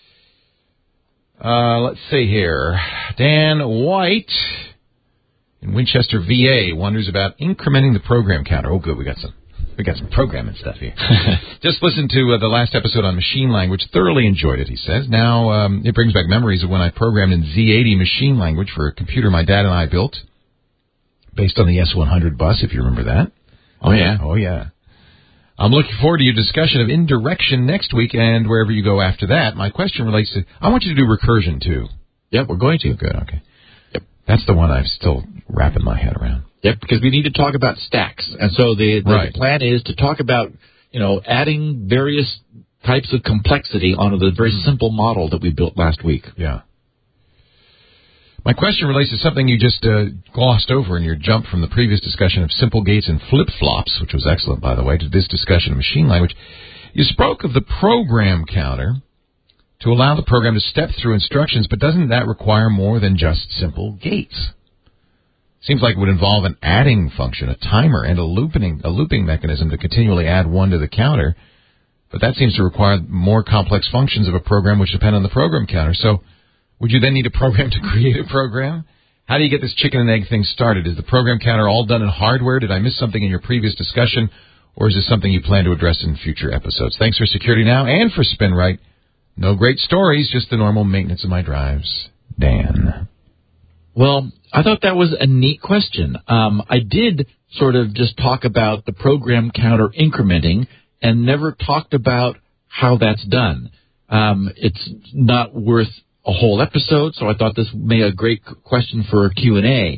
Let's see here. Dan White in Winchester, VA, wonders about incrementing the program counter. Oh, good, we got some programming stuff here. Just listened to the last episode on machine language. Thoroughly enjoyed it, he says. Now, it brings back memories of when I programmed in Z80 machine language for a computer my dad and I built, based on the S100 bus, if you remember that. Oh, yeah. Oh, yeah. I'm looking forward to your discussion of indirection next week and wherever you go after that. My question relates to, I want you to do recursion, too. Yep, we're going to. Good, okay. Yep. That's the one I'm still wrapping my head around. Yep, because we need to talk about stacks. And so the plan is to talk about, adding various types of complexity onto the very simple model that we built last week. Yeah. My question relates to something you just glossed over in your jump from the previous discussion of simple gates and flip-flops, which was excellent, by the way, to this discussion of machine language. You spoke of the program counter to allow the program to step through instructions, but doesn't that require more than just simple gates? Seems like it would involve an adding function, a timer, and a looping mechanism to continually add one to the counter, but that seems to require more complex functions of a program which depend on the program counter. So would you then need a program to create a program? How do you get this chicken and egg thing started? Is the program counter all done in hardware? Did I miss something in your previous discussion, or is this something you plan to address in future episodes? Thanks for Security Now and for SpinRite. No great stories, just the normal maintenance of my drives. Dan. Well, I thought that was a neat question. I did sort of just talk about the program counter incrementing and never talked about how that's done. It's not worth a whole episode, so I thought this may be a great question for a Q&A.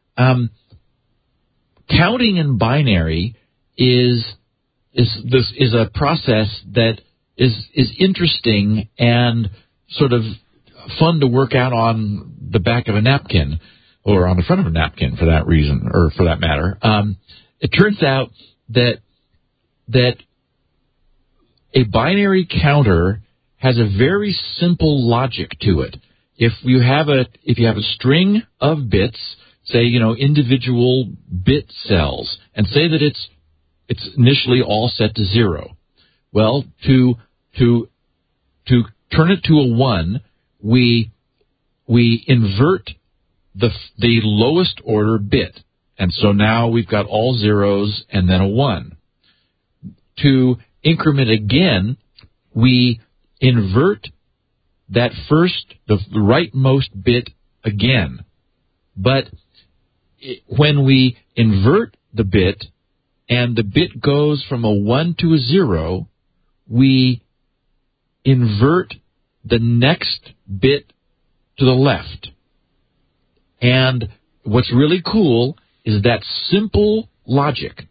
Counting in binary is a process that is interesting and sort of fun to work out on the back of a napkin, or on the front of a napkin for that reason, or for that matter. It turns out that a binary counter has a very simple logic to it. If you have a string of bits, say, individual bit cells, and say that it's initially all set to 0. Well, to turn it to a 1, we invert the lowest order bit. And so now we've got all zeros and then a 1. To increment again, we invert that the rightmost bit again. But when we invert the bit and the bit goes from a 1 to a 0, we invert the next bit to the left. And what's really cool is that simple logic.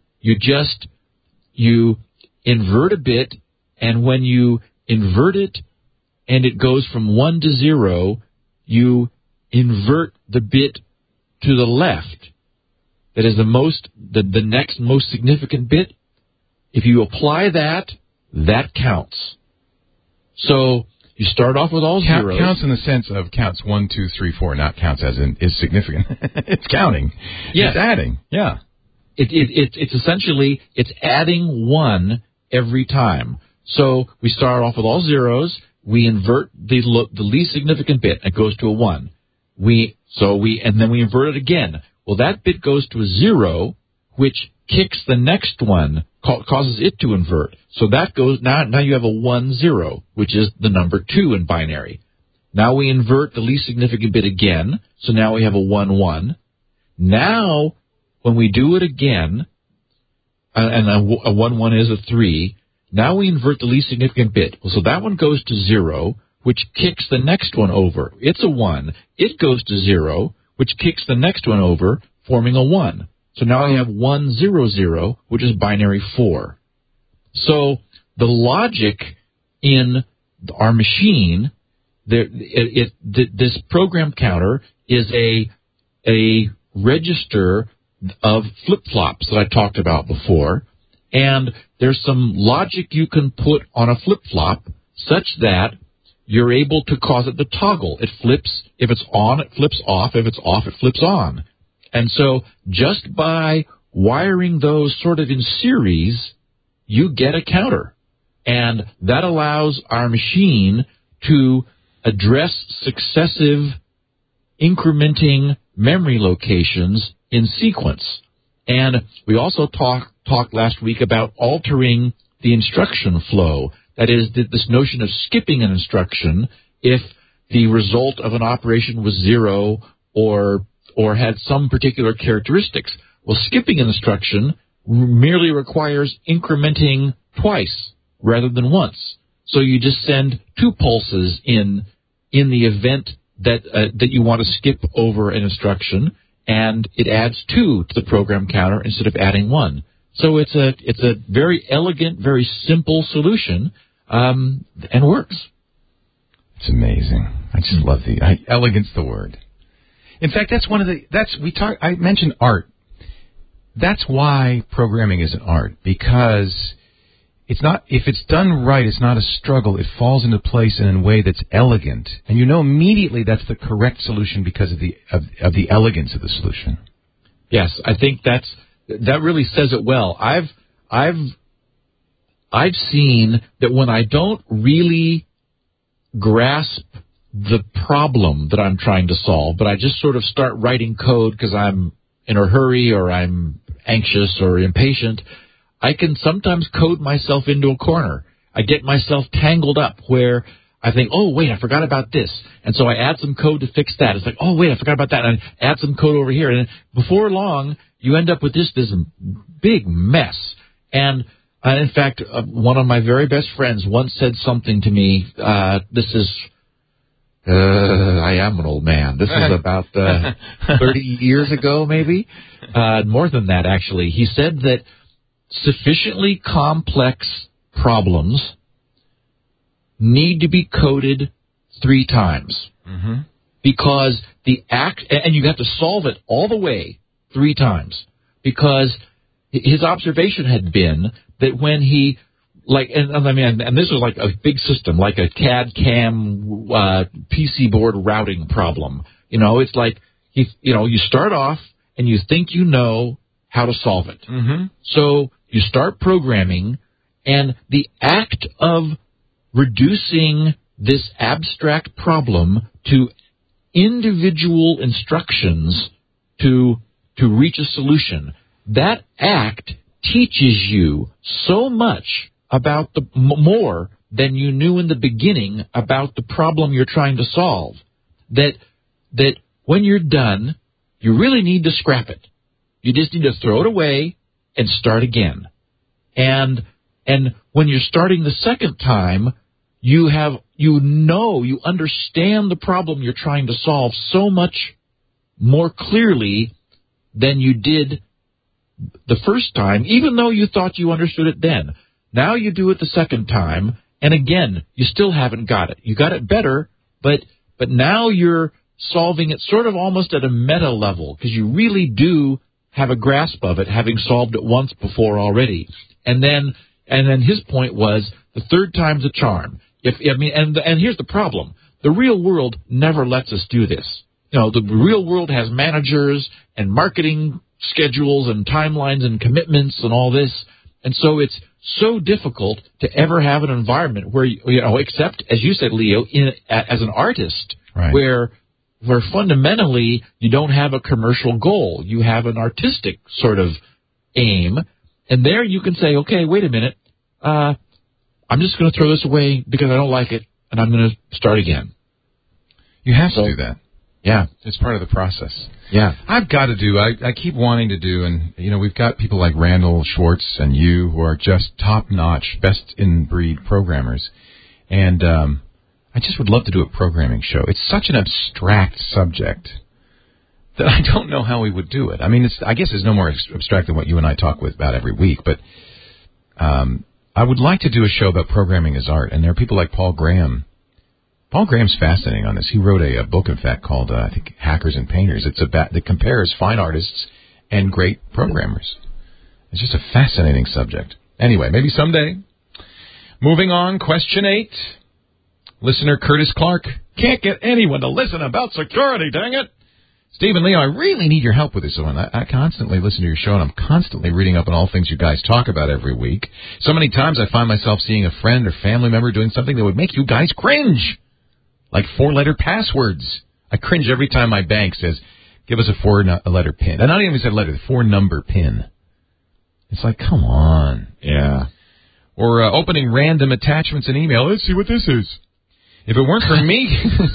You invert a bit, and when you invert it and it goes from 1 to 0, you invert the bit to the left. That is the next most significant bit. If you apply that counts. So you start off with all zeros. Counts in the sense of counts 1, 2, 3, 4, not counts as in is significant. It's counting. Yeah. It's adding. Yeah. It's essentially, it's adding 1 every time. So we start off with all zeros. We invert the least significant bit. It goes to a 1. And then we invert it again. Well, that bit goes to a 0, which kicks the next one, causes it to invert. So that goes, now you have a 1, 0, which is the number 2 in binary. Now we invert the least significant bit again, so now we have a 1, 1. Now, when we do it again, and a 1, 1 is a 3, now we invert the least significant bit. So that one goes to 0, which kicks the next one over. It's a 1. It goes to 0, which kicks the next one over, forming a 1. So now we have 1, 0, 0, which is binary 4. So the logic in our machine, this program counter is a register of flip-flops that I talked about before, and there's some logic you can put on a flip-flop such that you're able to cause it to toggle. It flips. If it's on, it flips off. If it's off, it flips on. And so just by wiring those sort of in series, you get a counter. And that allows our machine to address successive incrementing memory locations in sequence. And we also talked last week about altering the instruction flow. That is, this notion of skipping an instruction if the result of an operation was 0 or had some particular characteristics. Well, skipping an instruction merely requires incrementing twice rather than once. So you just send 2 pulses in the event that you want to skip over an instruction, and it adds 2 to the program counter instead of adding 1. So it's a very elegant, very simple solution, and works. It's amazing. I just love elegance, the word. In fact, I mentioned art. That's why programming is an art, because it's not, if it's done right, it's not a struggle. It falls into place in a way that's elegant, and you know immediately that's the correct solution because of the elegance of the solution. Yes, I think that really says it well. I've seen that when I don't really grasp the problem that I'm trying to solve, but I just sort of start writing code because I'm in a hurry or I'm anxious or impatient, I can sometimes code myself into a corner. I get myself tangled up where I think, oh, wait, I forgot about this. And so I add some code to fix that. It's like, oh, wait, I forgot about that. And I add some code over here. And before long, you end up with this big mess. And in fact, one of my very best friends once said something to me. This is I am an old man. This was about 30 years ago, maybe. More than that, actually. He said that sufficiently complex problems need to be coded 3 times. Mm-hmm. Because and you have to solve it all the way 3 times. Because his observation had been that when he, and this was like a big system, like a CAD/CAM PC board routing problem. It's like, you start off and you think you know how to solve it. Mm-hmm. So you start programming, and the act of reducing this abstract problem to individual instructions to reach a solution, that act teaches you so much about more than you knew in the beginning about the problem you're trying to solve, that when you're done, you really need to scrap it. You just need to throw it away and start again. And when you're starting the second time, you understand the problem you're trying to solve so much more clearly than you did the first time, even though you thought you understood it then. Now you do it the second time, and again, you still haven't got it. You got it better, but now you're solving it sort of almost at a meta level, because you really do have a grasp of it, having solved it once before already. And then his point was, the third time's a charm. And here's the problem. The real world never lets us do this. The real world has managers and marketing schedules and timelines and commitments and all this. And so it's so difficult to ever have an environment where, except, as you said, Leo, as an artist, right, where fundamentally you don't have a commercial goal. You have an artistic sort of aim. And there you can say, okay, wait a minute. I'm just going to throw this away because I don't like it, and I'm going to start again. You have to do that. Yeah. It's part of the process. Yeah. I've got to do, I keep wanting to do, and, we've got people like Randall Schwartz and you who are just top-notch, best-in-breed programmers. And I just would love to do a programming show. It's such an abstract subject that I don't know how we would do it. I mean, I guess it's no more abstract than what you and I talk about every week, but I would like to do a show about programming as art, and there are people like Paul Graham. Paul Graham's fascinating on this. He wrote a book, in fact, called, I think, Hackers and Painters. That compares fine artists and great programmers. It's just a fascinating subject. Anyway, maybe someday. Moving on, question 8. Listener Curtis Clark. Can't get anyone to listen about security, dang it. Stephen Leo, I really need your help with this one. I constantly listen to your show, and I'm constantly reading up on all things you guys talk about every week. So many times I find myself seeing a friend or family member doing something that would make you guys cringe, like 4-letter passwords. I cringe every time my bank says, give us a 4-letter PIN. And I don't even say letter, 4-number PIN. It's like, come on. Yeah. Or opening random attachments in email. Let's see what this is. If it weren't for me...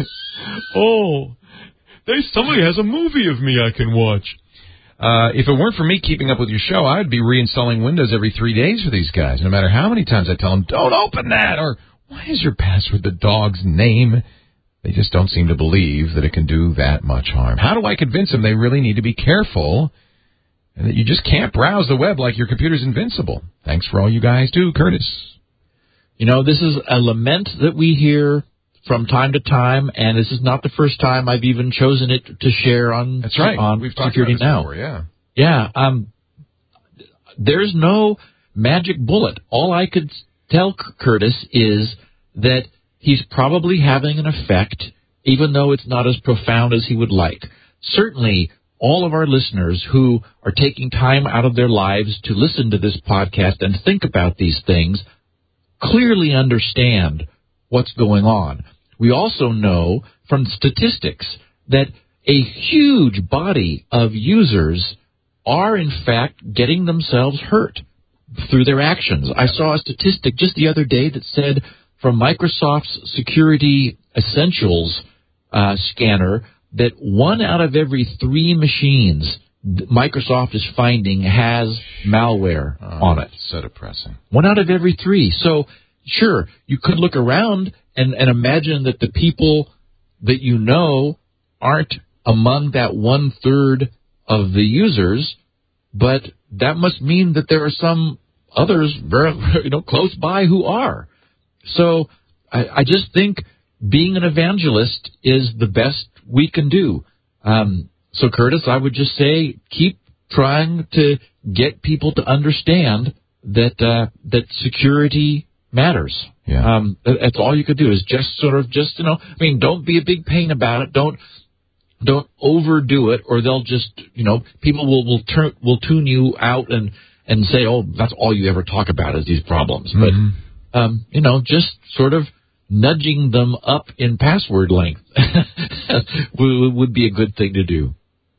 somebody has a movie of me I can watch. If it weren't for me keeping up with your show, I'd be reinstalling Windows every 3 days for these guys, no matter how many times I tell them, don't open that, or why is your password the dog's name? They just don't seem to believe that it can do that much harm. How do I convince them they really need to be careful and that you just can't browse the web like your computer's invincible? Thanks for all you guys do, Curtis. This is a lament that we hear from time to time, and this is not the first time I've even chosen it to share on. That's right. On We've talked Security about this Now. before, yeah. Yeah. There's no magic bullet. All I could tell Curtis is that he's probably having an effect, even though it's not as profound as he would like. Certainly, all of our listeners who are taking time out of their lives to listen to this podcast and think about these things clearly understand what's going on. We also know from statistics that a huge body of users are, in fact, getting themselves hurt through their actions. I saw a statistic just the other day that said from Microsoft's Security Essentials scanner that 1 out of every 3 machines Microsoft is finding has malware on it. So depressing. 1 out of every 3. So, sure, you could look around and imagine that the people that you know aren't among that 1/3 of the users, but that must mean that there are some others very, close by who are. So I just think being an evangelist is the best we can do. So, Curtis, I would just say keep trying to get people to understand that security matters. Yeah. That's all you could do is don't be a big pain about it. Don't overdo it, or they'll just, people will tune you out and say, oh, that's all you ever talk about is these problems. Mm-hmm. But, just sort of nudging them up in password length would be a good thing to do.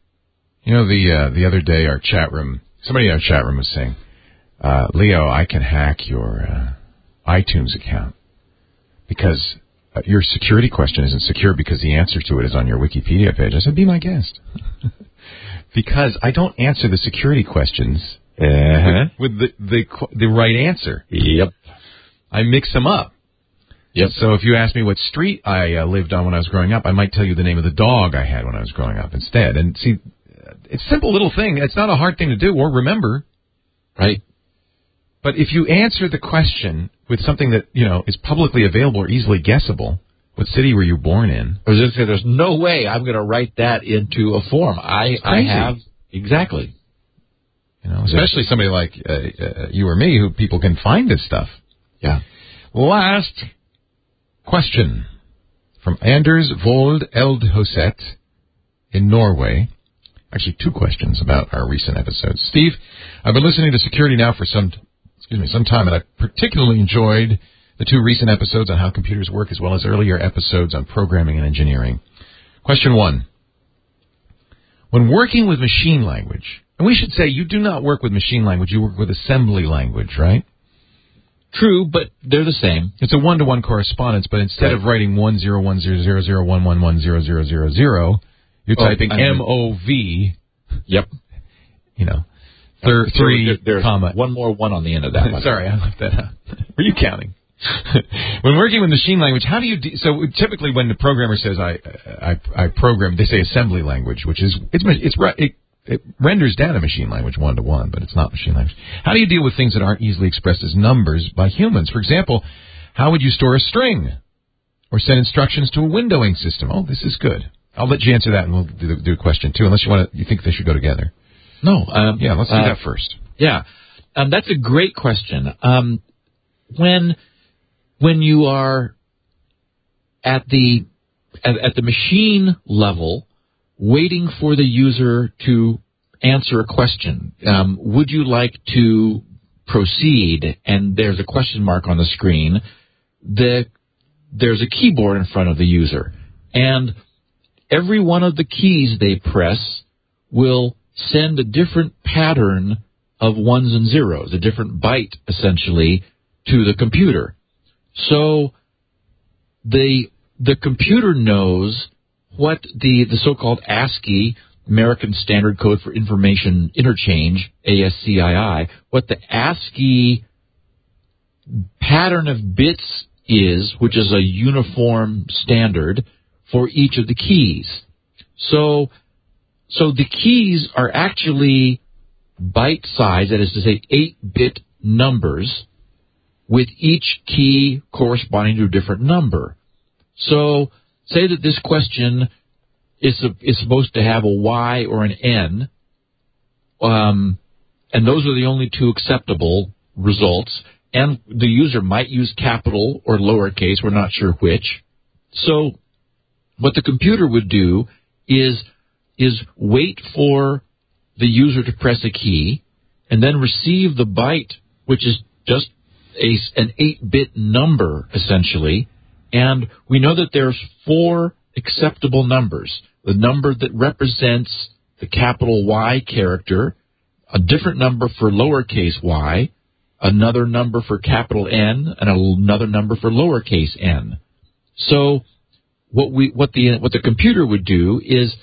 The other day, somebody in our chat room was saying, Leo, I can hack your iTunes account because your security question isn't secure because the answer to it is on your Wikipedia page. I said, be my guest. Because I don't answer the security questions with the right answer. Yep. I mix them up. Yep. So if you ask me what street I lived on when I was growing up, I might tell you the name of the dog I had when I was growing up instead. And see, it's a simple little thing. It's not a hard thing to do or remember. Right. But if you answer the question with something that, is publicly available or easily guessable, what city were you born in? I was going to say, there's no way I'm going to write that into a form. I have, exactly. Especially somebody like you or me, who people can find this stuff. Yeah. Last question from Anders Vold Eldhoset in Norway. Actually, 2 questions about our recent episodes. Steve, I've been listening to Security Now for some time, and I particularly enjoyed the 2 recent episodes on how computers work, as well as earlier episodes on programming and engineering. Question 1. When working with machine language, and we should say you do not work with machine language, you work with assembly language, right? True, but they're the same. It's a 1-to-1 correspondence, but instead of writing 1010011100000, you're typing MOV. Yep. 3, there's comma. One more 1 on the end of that. Sorry, I left that out. Were you counting? When working with machine language, how do you... so typically when the programmer says, I program, they say assembly language, which is... It renders down a machine language 1-to-1, but it's not machine language. How do you deal with things that aren't easily expressed as numbers by humans? For example, how would you store a string? Or send instructions to a windowing system? Oh, this is good. I'll let you answer that, and we'll do question 2, unless you think they should go together. No. Yeah, let's do that first. Yeah. That's a great question. When you are at the machine level, waiting for the user to answer a question, would you like to proceed? And there's a question mark on the screen. There's a keyboard in front of the user, and every one of the keys they press will send a different pattern of 1s and 0s, a different byte, essentially, to the computer. So the computer knows what the so-called ASCII, American Standard Code for Information Interchange, ASCII, what the ASCII pattern of bits is, which is a uniform standard for each of the keys. So the keys are actually byte-sized, that is to say 8-bit numbers, with each key corresponding to a different number. So say that this question is supposed to have a Y or an N, and those are the only 2 acceptable results, and the user might use capital or lowercase, we're not sure which. So what the computer would do is wait for the user to press a key and then receive the byte, which is just an 8-bit number, essentially. And we know that there's 4 acceptable numbers. The number that represents the capital Y character, a different number for lowercase y, another number for capital N, and another number for lowercase n. So what the computer would do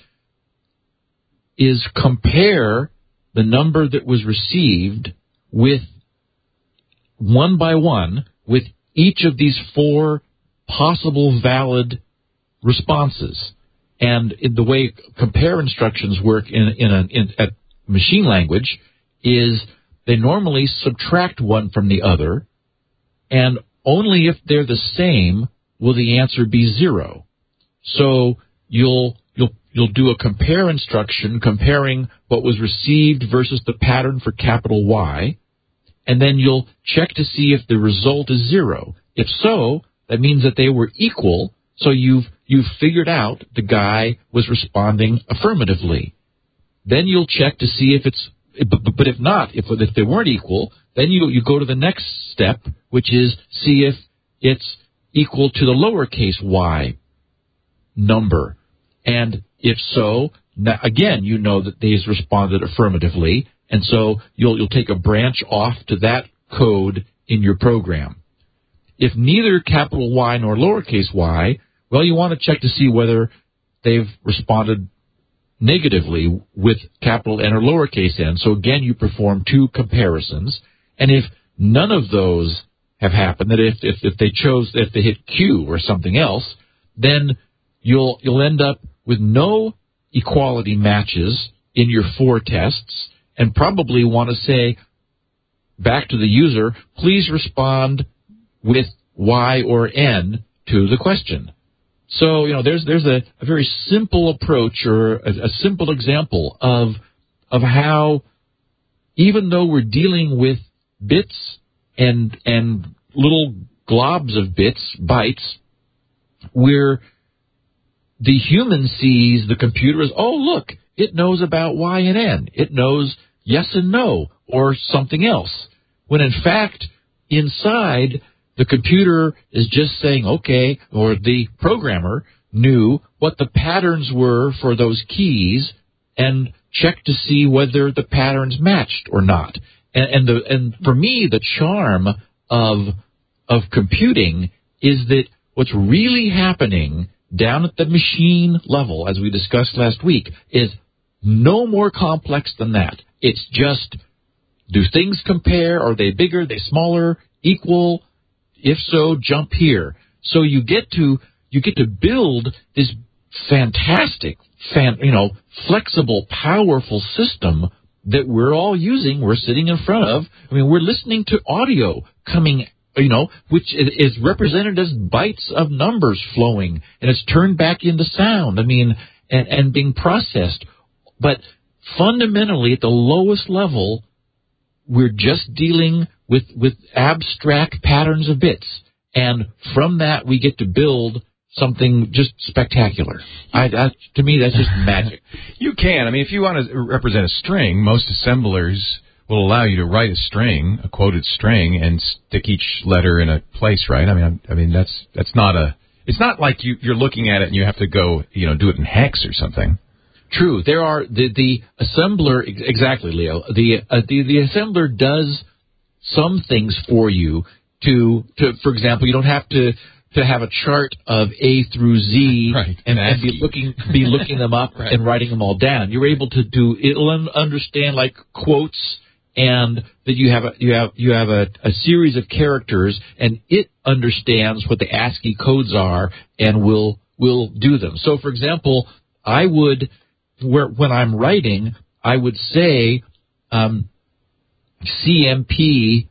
is compare the number that was received with one by one with each of these 4 possible valid responses. And the way compare instructions work at machine language is they normally subtract one from the other, and only if they're the same will the answer be 0. So you'll do a compare instruction comparing what was received versus the pattern for capital Y, and then you'll check to see if the result is 0. If so, that means that they were equal, so you've figured out the guy was responding affirmatively. Then you'll check to see if it's, but if not, if they weren't equal, then you go to the next step, which is see if it's equal to the lowercase y number. And if so, again, you know that they've responded affirmatively, and so you'll take a branch off to that code in your program. If neither capital Y nor lowercase y, well, you want to check to see whether they've responded negatively with capital N or lowercase n. So again, you perform 2 comparisons. And if none of those have happened, that if they hit Q or something else, then you'll end up with no equality matches in your 4 tests, and probably want to say back to the user, please respond with Y or N to the question. So, there's a very simple approach or a simple example of how, even though we're dealing with bits and little globs of bits, bytes, where the human sees the computer as, oh, look, it knows about Y and N. It knows yes and no or something else. When in fact, inside, the computer is just saying, okay, or the programmer knew what the patterns were for those keys and checked to see whether the patterns matched or not. And for me, the charm of computing is that what's really happening down at the machine level, as we discussed last week, is no more complex than that. It's just, do things compare? Are they bigger? Are they smaller? Equal? If so, jump here. So you get to build this fantastic, flexible, powerful system that we're all using. We're sitting in front of. I mean, we're listening to audio coming, which is represented as bytes of numbers flowing, and it's turned back into sound. I mean, and being processed. But fundamentally, at the lowest level, we're just dealing with abstract patterns of bits. And from that, we get to build something just spectacular. To me, that's just magic. You can. I mean, if you want to represent a string, most assemblers will allow you to write a string, a quoted string, and stick each letter in a place, right? I mean, that's not a. It's not like you're looking at it and you have to go, do it in hex or something. True. There are the assembler, exactly, Leo. The assembler does some things for you to for example, you don't have to have a chart of A through Z, right, and be looking them up right, and writing them all down. You're able to it'll understand like quotes, and that you have a series of characters, and it understands what the ASCII codes are and will do them. So, for example, I would, when I'm writing, I would say CMP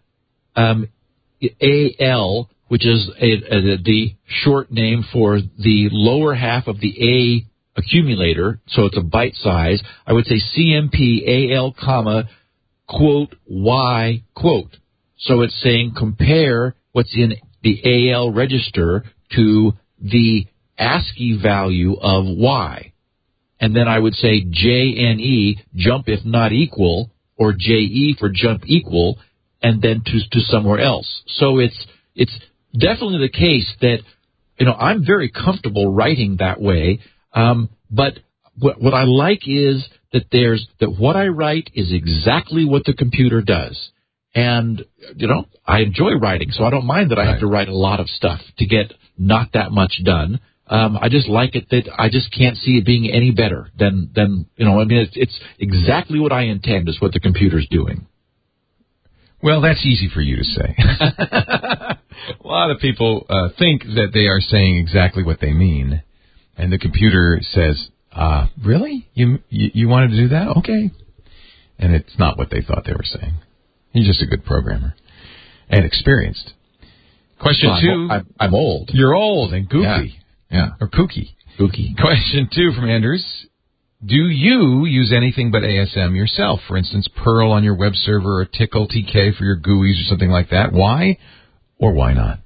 AL, which is the short name for the lower half of the A accumulator, so it's a byte size. I would say CMP AL, comma, quote, Y, quote. So it's saying compare what's in the AL register to the ASCII value of Y. And then I would say JNE, jump if not equal, or JE for jump equal, and then to somewhere else. So it's definitely the case that, I'm very comfortable writing that way. But what I like is that what I write is exactly what the computer does. And, I enjoy writing, so I don't mind that I have to write a lot of stuff to get not that much done. I just like it that I just can't see it being any better than it's exactly what I intend is what the computer's doing. Well, that's easy for you to say. A lot of people think that they are saying exactly what they mean. And the computer says, really? You wanted to do that? Okay. And it's not what they thought they were saying. He's just a good programmer and experienced. Question 2. I'm old. You're old and goofy. Yeah. Or kooky. Kooky. Question 2 from Anders. Do you use anything but ASM yourself? For instance, Perl on your web server or Tickle TK for your GUIs or something like that. Why or why not?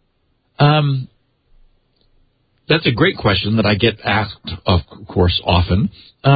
That's a great question that I get asked, of course, often.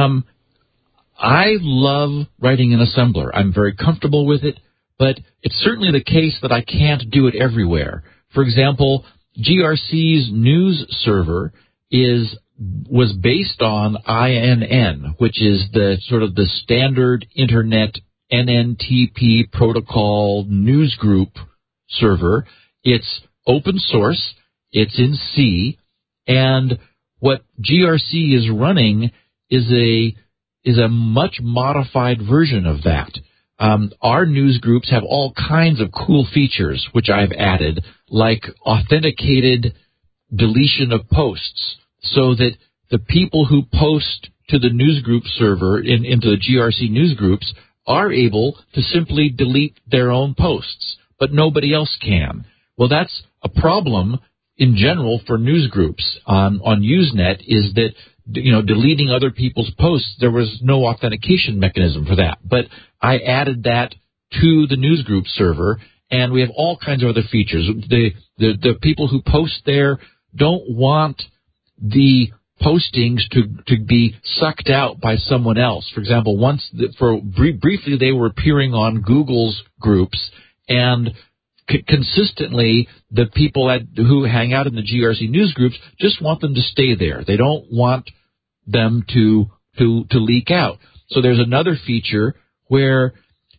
I love writing in assembler. I'm very comfortable with it, but it's certainly the case that I can't do it everywhere. For example, GRC's news server was based on INN, which is the sort of the standard internet NNTP protocol news group server. It's open source. It's in C. And what GRC is running is a much modified version of that. Our news groups have all kinds of cool features, which I've added, like authenticated deletion of posts, so that the people who post to the newsgroup server into the GRC newsgroups are able to simply delete their own posts, but nobody else can. Well, that's a problem in general for newsgroups on Usenet, is that, deleting other people's posts, there was no authentication mechanism for that. But I added that to the newsgroup server, and we have all kinds of other features. The people who post there don't want the postings to be sucked out by someone else. For example, briefly they were appearing on Google's groups, and consistently the people who hang out in the GRC news groups just want them to stay there. They don't want them to leak out. So there's another feature where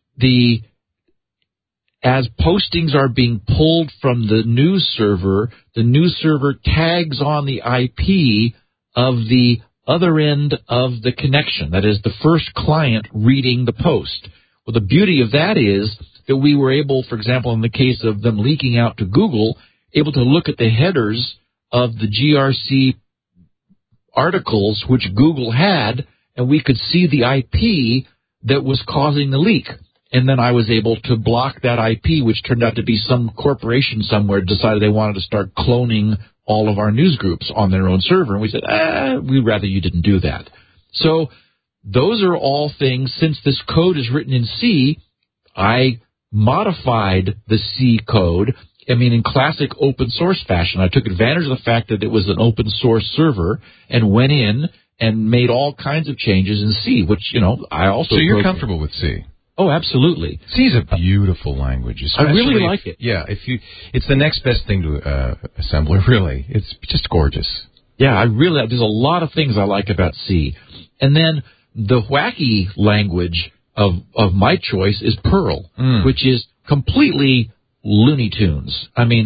as postings are being pulled from the news server tags on the IP of the other end of the connection. That is the first client reading the post. Well, the beauty of that is that we were able, for example, in the case of them leaking out to Google, able to look at the headers of the GRC articles which Google had, and we could see the IP that was causing the leak. And then I was able to block that IP, which turned out to be some corporation somewhere decided they wanted to start cloning all of our news groups on their own server. And we said, we'd rather you didn't do that. So those are all things. Since this code is written in C, I modified the C code. I mean, in classic open source fashion. I took advantage of the fact that it was an open source server and went in and made all kinds of changes in C, which, I also... So you're comfortable with C? Oh, absolutely. C is a beautiful language. I really like it. Yeah, it's the next best thing to assembler, really. It's just gorgeous. Yeah, there's a lot of things I like about C. And then the wacky language of my choice is Perl, which is completely Looney Tunes. I mean,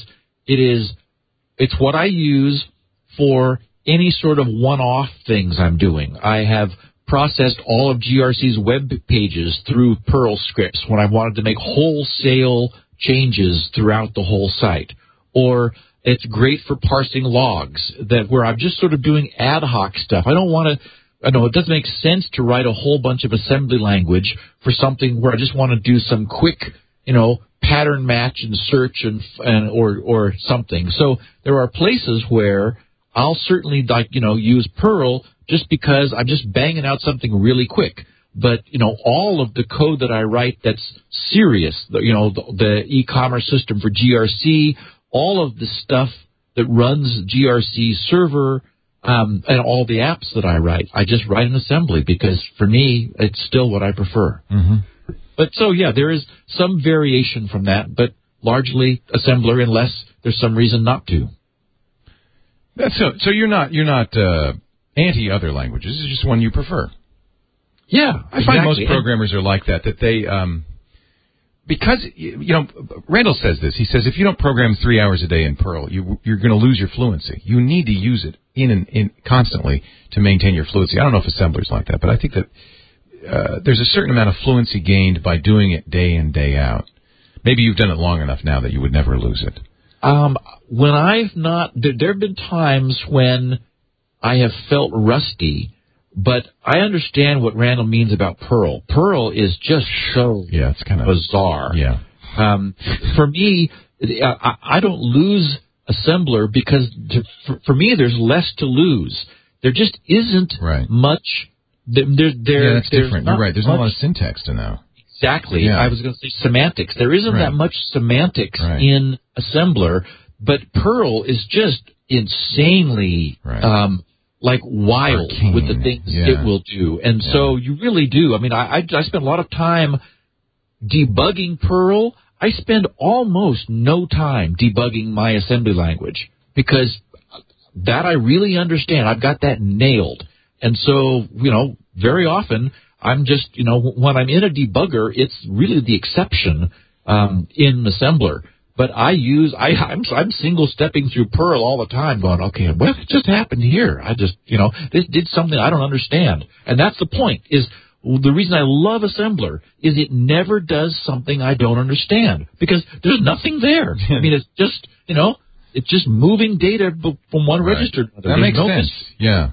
it's what I use for any sort of one-off things I'm doing. I have processed all of GRC's web pages through Perl scripts when I wanted to make wholesale changes throughout the whole site. Or it's great for parsing logs, where I'm just sort of doing ad hoc stuff. I know it doesn't make sense to write a whole bunch of assembly language for something where I just want to do some quick, pattern match and search or something. So there are places where I'll certainly use Perl just because I'm just banging out something really quick. But, all of the code that I write that's serious, the e-commerce system for GRC, all of the stuff that runs GRC server, and all the apps that I write, I just write in assembly because for me, it's still what I prefer. Mm-hmm. But so, yeah, there is some variation from that, but largely assembler unless there's some reason not to. So you're not anti other languages. It's just one you prefer. Yeah, I find most programmers are like that they because Randall says this. He says if you don't program 3 hours a day in Perl, you're going to lose your fluency. You need to use it in constantly to maintain your fluency. I don't know if assemblers like that, but I think that there's a certain amount of fluency gained by doing it day in, day out. Maybe you've done it long enough now that you would never lose it. When there have been times when I have felt rusty, but I understand what Randall means about Perl. Perl is just so it's kind of bizarre. Yeah. For me, I don't lose assembler because for me there's less to lose. There just isn't much. That's different. You're right. There's not a lot of syntax to know. Exactly. Yeah. I was going to say semantics. There isn't that much semantics in assembler, but Perl is just insanely wild arcane with the things it will do. And so you really do. I mean, I spent a lot of time debugging Perl. I spend almost no time debugging my assembly language because that I really understand. I've got that nailed. And so, very often I'm just, when I'm in a debugger, it's really the exception in assembler. But I'm single stepping through Perl all the time going, okay, what just happened here? I just, this did something I don't understand. And that's the point, is the reason I love assembler is it never does something I don't understand because there's nothing there. I mean, it's just, it's just moving data from one register to another. That makes sense. Yeah.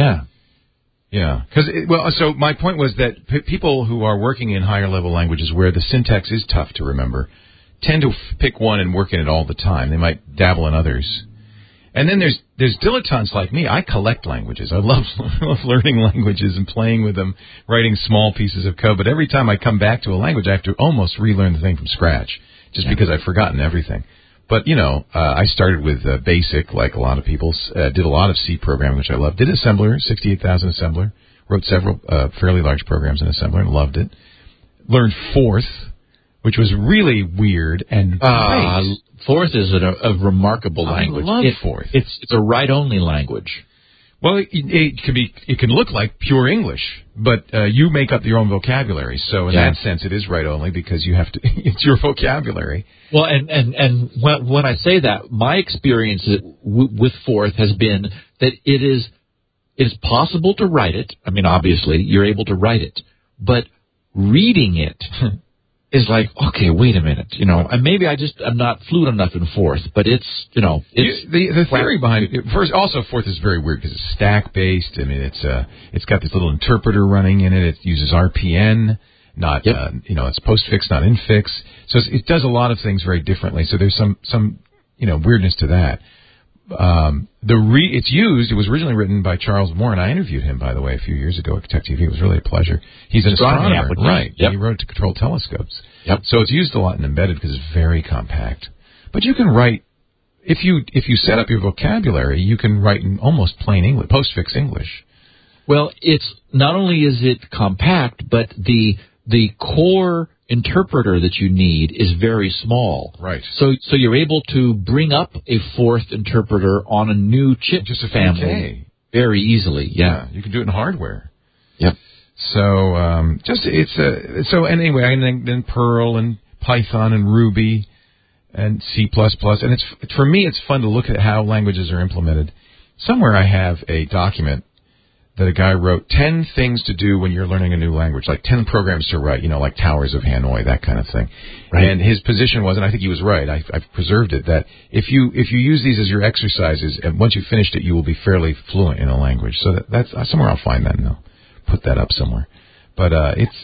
Because so my point was that people who are working in higher level languages where the syntax is tough to remember tend to pick one and work in it all the time. They might dabble in others. And then there's dilettantes like me. I collect languages. I love learning languages and playing with them, writing small pieces of code. But every time I come back to a language, I have to almost relearn the thing from scratch just because I've forgotten everything. But, I started with BASIC, like a lot of people, did a lot of C programming, which I loved. Did assembler, 68,000 assembler. Wrote several fairly large programs in assembler and loved it. Learned Forth, which was really weird and great. Forth is a remarkable language. I love Forth. It's a write-only language. Well, it can look like pure English, but you make up your own vocabulary. So in that sense, it is write-only because you have to. It's your vocabulary. Well, and when I say that, my experience with Forth has been that it is possible to write it. I mean, obviously, you're able to write it, but reading it is like, okay, wait a minute, and maybe I'm not fluent enough in Forth, but it's the theory behind it. First, also Forth is very weird because it's stack based. I mean, it's got this little interpreter running in it. It uses RPN, not it's postfix, not infix. So it does a lot of things very differently. So there's some weirdness to that. It was originally written by Charles Moore, and I interviewed him, by the way, a few years ago at Tech TV. It was really a pleasure. He's an astronomer, right? Yep. He wrote to control telescopes. Yep. So it's used a lot in embedded because it's very compact. But you can write, if you set up your vocabulary, you can write in almost plain English, postfix English. Well, it's not only is it compact, but the core interpreter that you need is very small. Right. So you're able to bring up a Forth interpreter on a new chip family very easily. Yeah. You can do it in hardware. Yep. So anyway, and then Perl and Python and Ruby and C++, and for me it's fun to look at how languages are implemented. Somewhere I have a document that a guy wrote 10 things to do when you're learning a new language, like 10 programs to write, like Towers of Hanoi, that kind of thing. Right. And his position was, and I think he was right, I've preserved it, that if you use these as your exercises, and once you've finished it, you will be fairly fluent in a language. So that's somewhere I'll find that and I'll put that up somewhere. But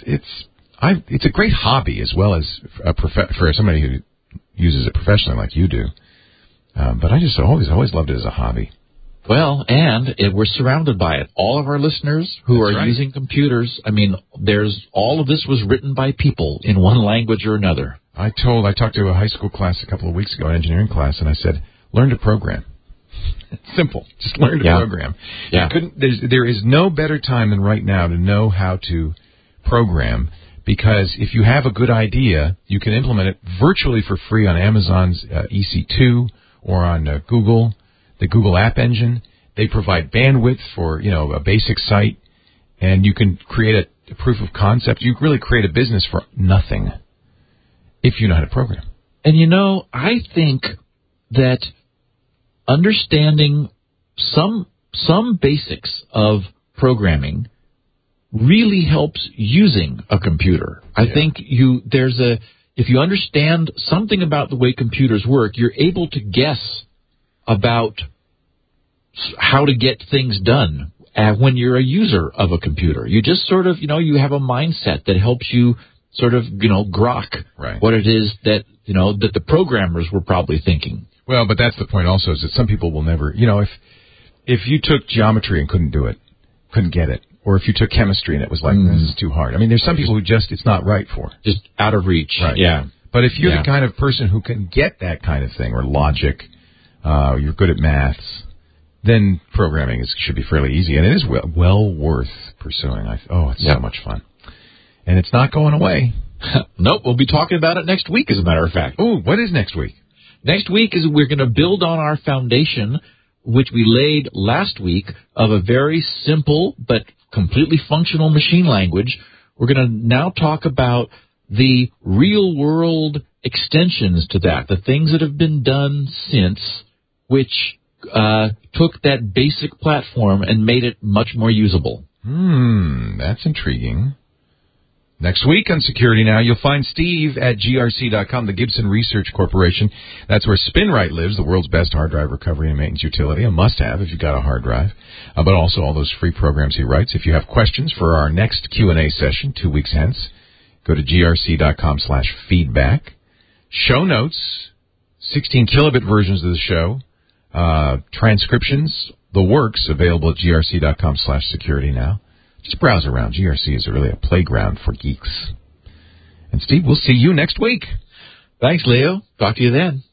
it's a great hobby as well as for somebody who uses it professionally like you do. But I just always loved it as a hobby. Well, and we're surrounded by it. All of our listeners who are using computers, I mean, all of this was written by people in one language or another. I talked to a high school class a couple of weeks ago, an engineering class, and I said, learn to program. Simple. Just learn to program. Yeah. There is no better time than right now to know how to program, because if you have a good idea, you can implement it virtually for free on Amazon's EC2 or on Google. The Google App Engine. They provide bandwidth for, a basic site, and you can create a proof of concept. You can really create a business for nothing if you know how to program. And I think that understanding some basics of programming really helps using a computer. I think if you understand something about the way computers work, you're able to guess about how to get things done when you're a user of a computer. You just sort of, you have a mindset that helps you sort of, grok what it is that, that the programmers were probably thinking. Well, but that's the point also, is that some people will never, if you took geometry and couldn't do it, couldn't get it, or if you took chemistry and it was like, this is too hard. I mean, there's some people who just, it's not right for. Just out of reach. Right. Yeah. But if you're the kind of person who can get that kind of thing, or logic, you're good at maths, then programming should be fairly easy. And it is well worth pursuing. It's so much fun. And it's not going away. Nope, we'll be talking about it next week, as a matter of fact. Ooh, what is next week? Next week is we're going to build on our foundation, which we laid last week, of a very simple but completely functional machine language. We're going to now talk about the real-world extensions to that, the things that have been done since, which took that basic platform and made it much more usable. That's intriguing. Next week on Security Now, you'll find Steve at grc.com, the Gibson Research Corporation. That's where SpinRite lives, the world's best hard drive recovery and maintenance utility, a must-have if you've got a hard drive, but also all those free programs he writes. If you have questions for our next Q&A session 2 weeks hence, go to grc.com/feedback. Show notes, 16 kilobit versions of the show, transcriptions, the works, available at grc.com/security now. Just browse around. GRC is really a playground for geeks. And Steve, we'll see you next week. Thanks, Leo. Talk to you then.